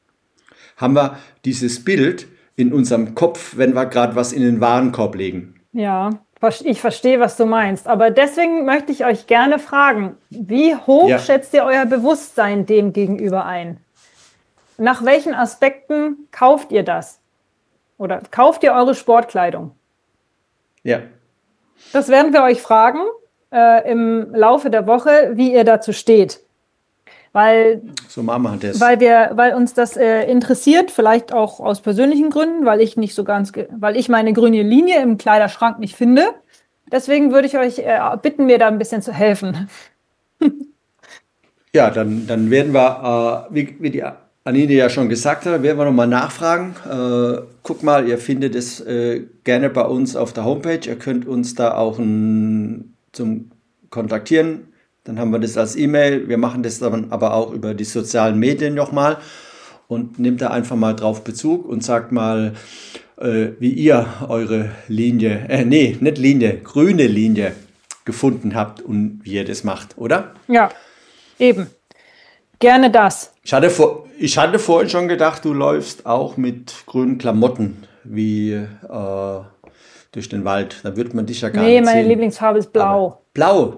S2: haben wir dieses Bild in unserem Kopf, wenn wir gerade was in den Warenkorb legen.
S3: Ja, ich verstehe, was du meinst. Aber deswegen möchte ich euch gerne fragen, wie hoch ja. schätzt ihr euer Bewusstsein dem gegenüber ein? Nach welchen Aspekten kauft ihr das? Oder kauft ihr eure Sportkleidung?
S2: Ja.
S3: Das werden wir euch fragen äh, im Laufe der Woche, wie ihr dazu steht. Weil,
S2: so machen wir das.
S3: Weil, wir, weil uns das äh, interessiert, vielleicht auch aus persönlichen Gründen, weil ich nicht so ganz, weil ich meine grüne Linie im Kleiderschrank nicht finde. Deswegen würde ich euch äh, bitten, mir da ein bisschen zu helfen.
S2: Ja, dann, dann werden wir, äh, wie, wie die Anine ja schon gesagt hat, werden wir nochmal nachfragen. Äh, guck mal, ihr findet es äh, gerne bei uns auf der Homepage. Ihr könnt uns da auch ein, zum Kontaktieren. Dann haben wir das als E-Mail. Wir machen das dann aber auch über die sozialen Medien nochmal und nehmt da einfach mal drauf Bezug und sagt mal, äh, wie ihr eure Linie, äh, nee, nicht Linie, grüne Linie gefunden habt und wie ihr das macht, oder?
S3: Ja, eben. Gerne das.
S2: Ich hatte, vor, ich hatte vorhin schon gedacht, du läufst auch mit grünen Klamotten wie äh, durch den Wald. Da wird man dich ja gar
S3: nee,
S2: nicht sehen.
S3: Nee, meine Lieblingsfarbe ist blau.
S2: Aber blau?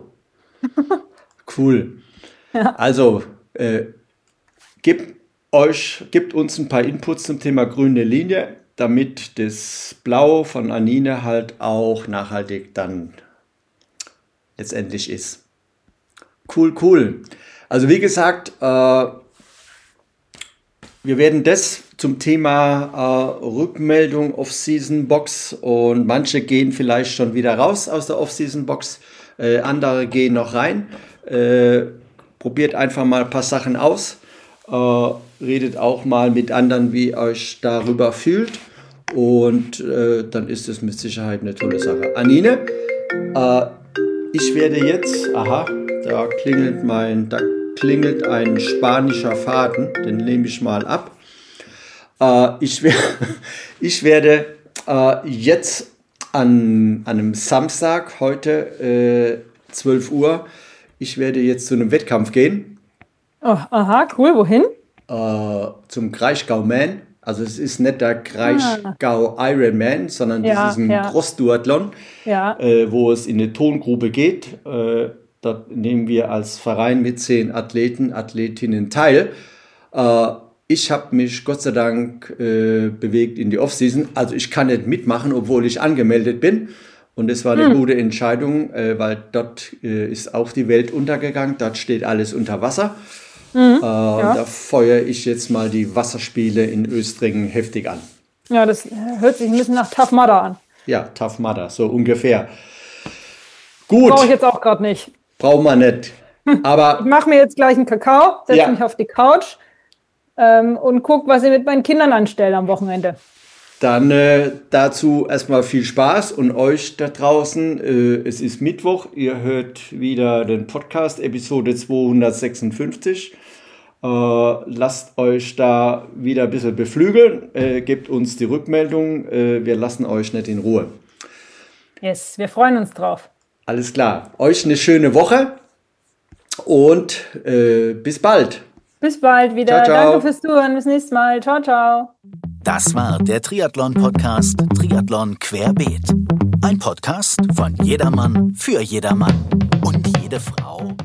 S2: Cool. Ja. Also, äh, gebt, euch, gebt uns ein paar Inputs zum Thema grüne Linie, damit das Blau von Anine halt auch nachhaltig dann letztendlich ist. Cool, cool. Also wie gesagt, äh, wir werden das zum Thema äh, Rückmeldung Off-Season-Box und manche gehen vielleicht schon wieder raus aus der Off-Season-Box, äh, andere gehen noch rein. Äh, probiert einfach mal ein paar Sachen aus, äh, redet auch mal mit anderen, wie ihr euch darüber fühlt und äh, dann ist es mit Sicherheit eine tolle Sache. Anine, äh, ich werde jetzt, aha, da klingelt mein, da klingelt ein spanischer Faden, den nehme ich mal ab. Äh, ich, wer, ich werde äh, jetzt an, an einem Samstag, heute äh, zwölf Uhr, ich werde jetzt zu einem Wettkampf gehen.
S3: Oh, aha, cool. Wohin?
S2: Äh, zum Kraichgau-Man. Also es ist nicht der Kraichgau ah. Ironman, sondern ja, das ist ein ja. Cross-Duathlon,
S3: ja.
S2: äh, wo es in eine Tongrube geht. Äh, dort nehmen wir als Verein mit zehn Athleten, Athletinnen teil. Äh, ich habe mich Gott sei Dank äh, bewegt in die Offseason. Also ich kann nicht mitmachen, obwohl ich angemeldet bin. Und das war eine hm. gute Entscheidung, äh, weil dort äh, ist auch die Welt untergegangen. Dort steht alles unter Wasser. Mhm. Äh, ja. Da feuere ich jetzt mal die Wasserspiele in Östringen heftig an.
S3: Ja, das hört sich ein bisschen nach Tough Mudder an.
S2: Ja, Tough Mudder, so ungefähr. Gut.
S3: Brauche ich jetzt auch gerade nicht.
S2: Braucht man nicht. Aber
S3: ich mache mir jetzt gleich einen Kakao, setze
S2: ja.
S3: mich auf die Couch ähm, und gucke, was ich mit meinen Kindern anstelle am Wochenende.
S2: Dann äh, dazu erstmal viel Spaß und euch da draußen. Äh, es ist Mittwoch, ihr hört wieder den Podcast, Episode zweihundertsechsundfünfzig. Äh, lasst euch da wieder ein bisschen beflügeln, äh, gebt uns die Rückmeldung, äh, wir lassen euch nicht in Ruhe.
S3: Yes, wir freuen uns drauf.
S2: Alles klar, euch eine schöne Woche und äh, bis bald.
S3: Bis bald wieder.
S2: Ciao, ciao.
S3: Danke fürs Zuhören. Bis nächstes Mal. Ciao, ciao.
S1: Das war der Triathlon-Podcast Triathlon Querbeet. Ein Podcast von jedermann für jedermann und jede Frau.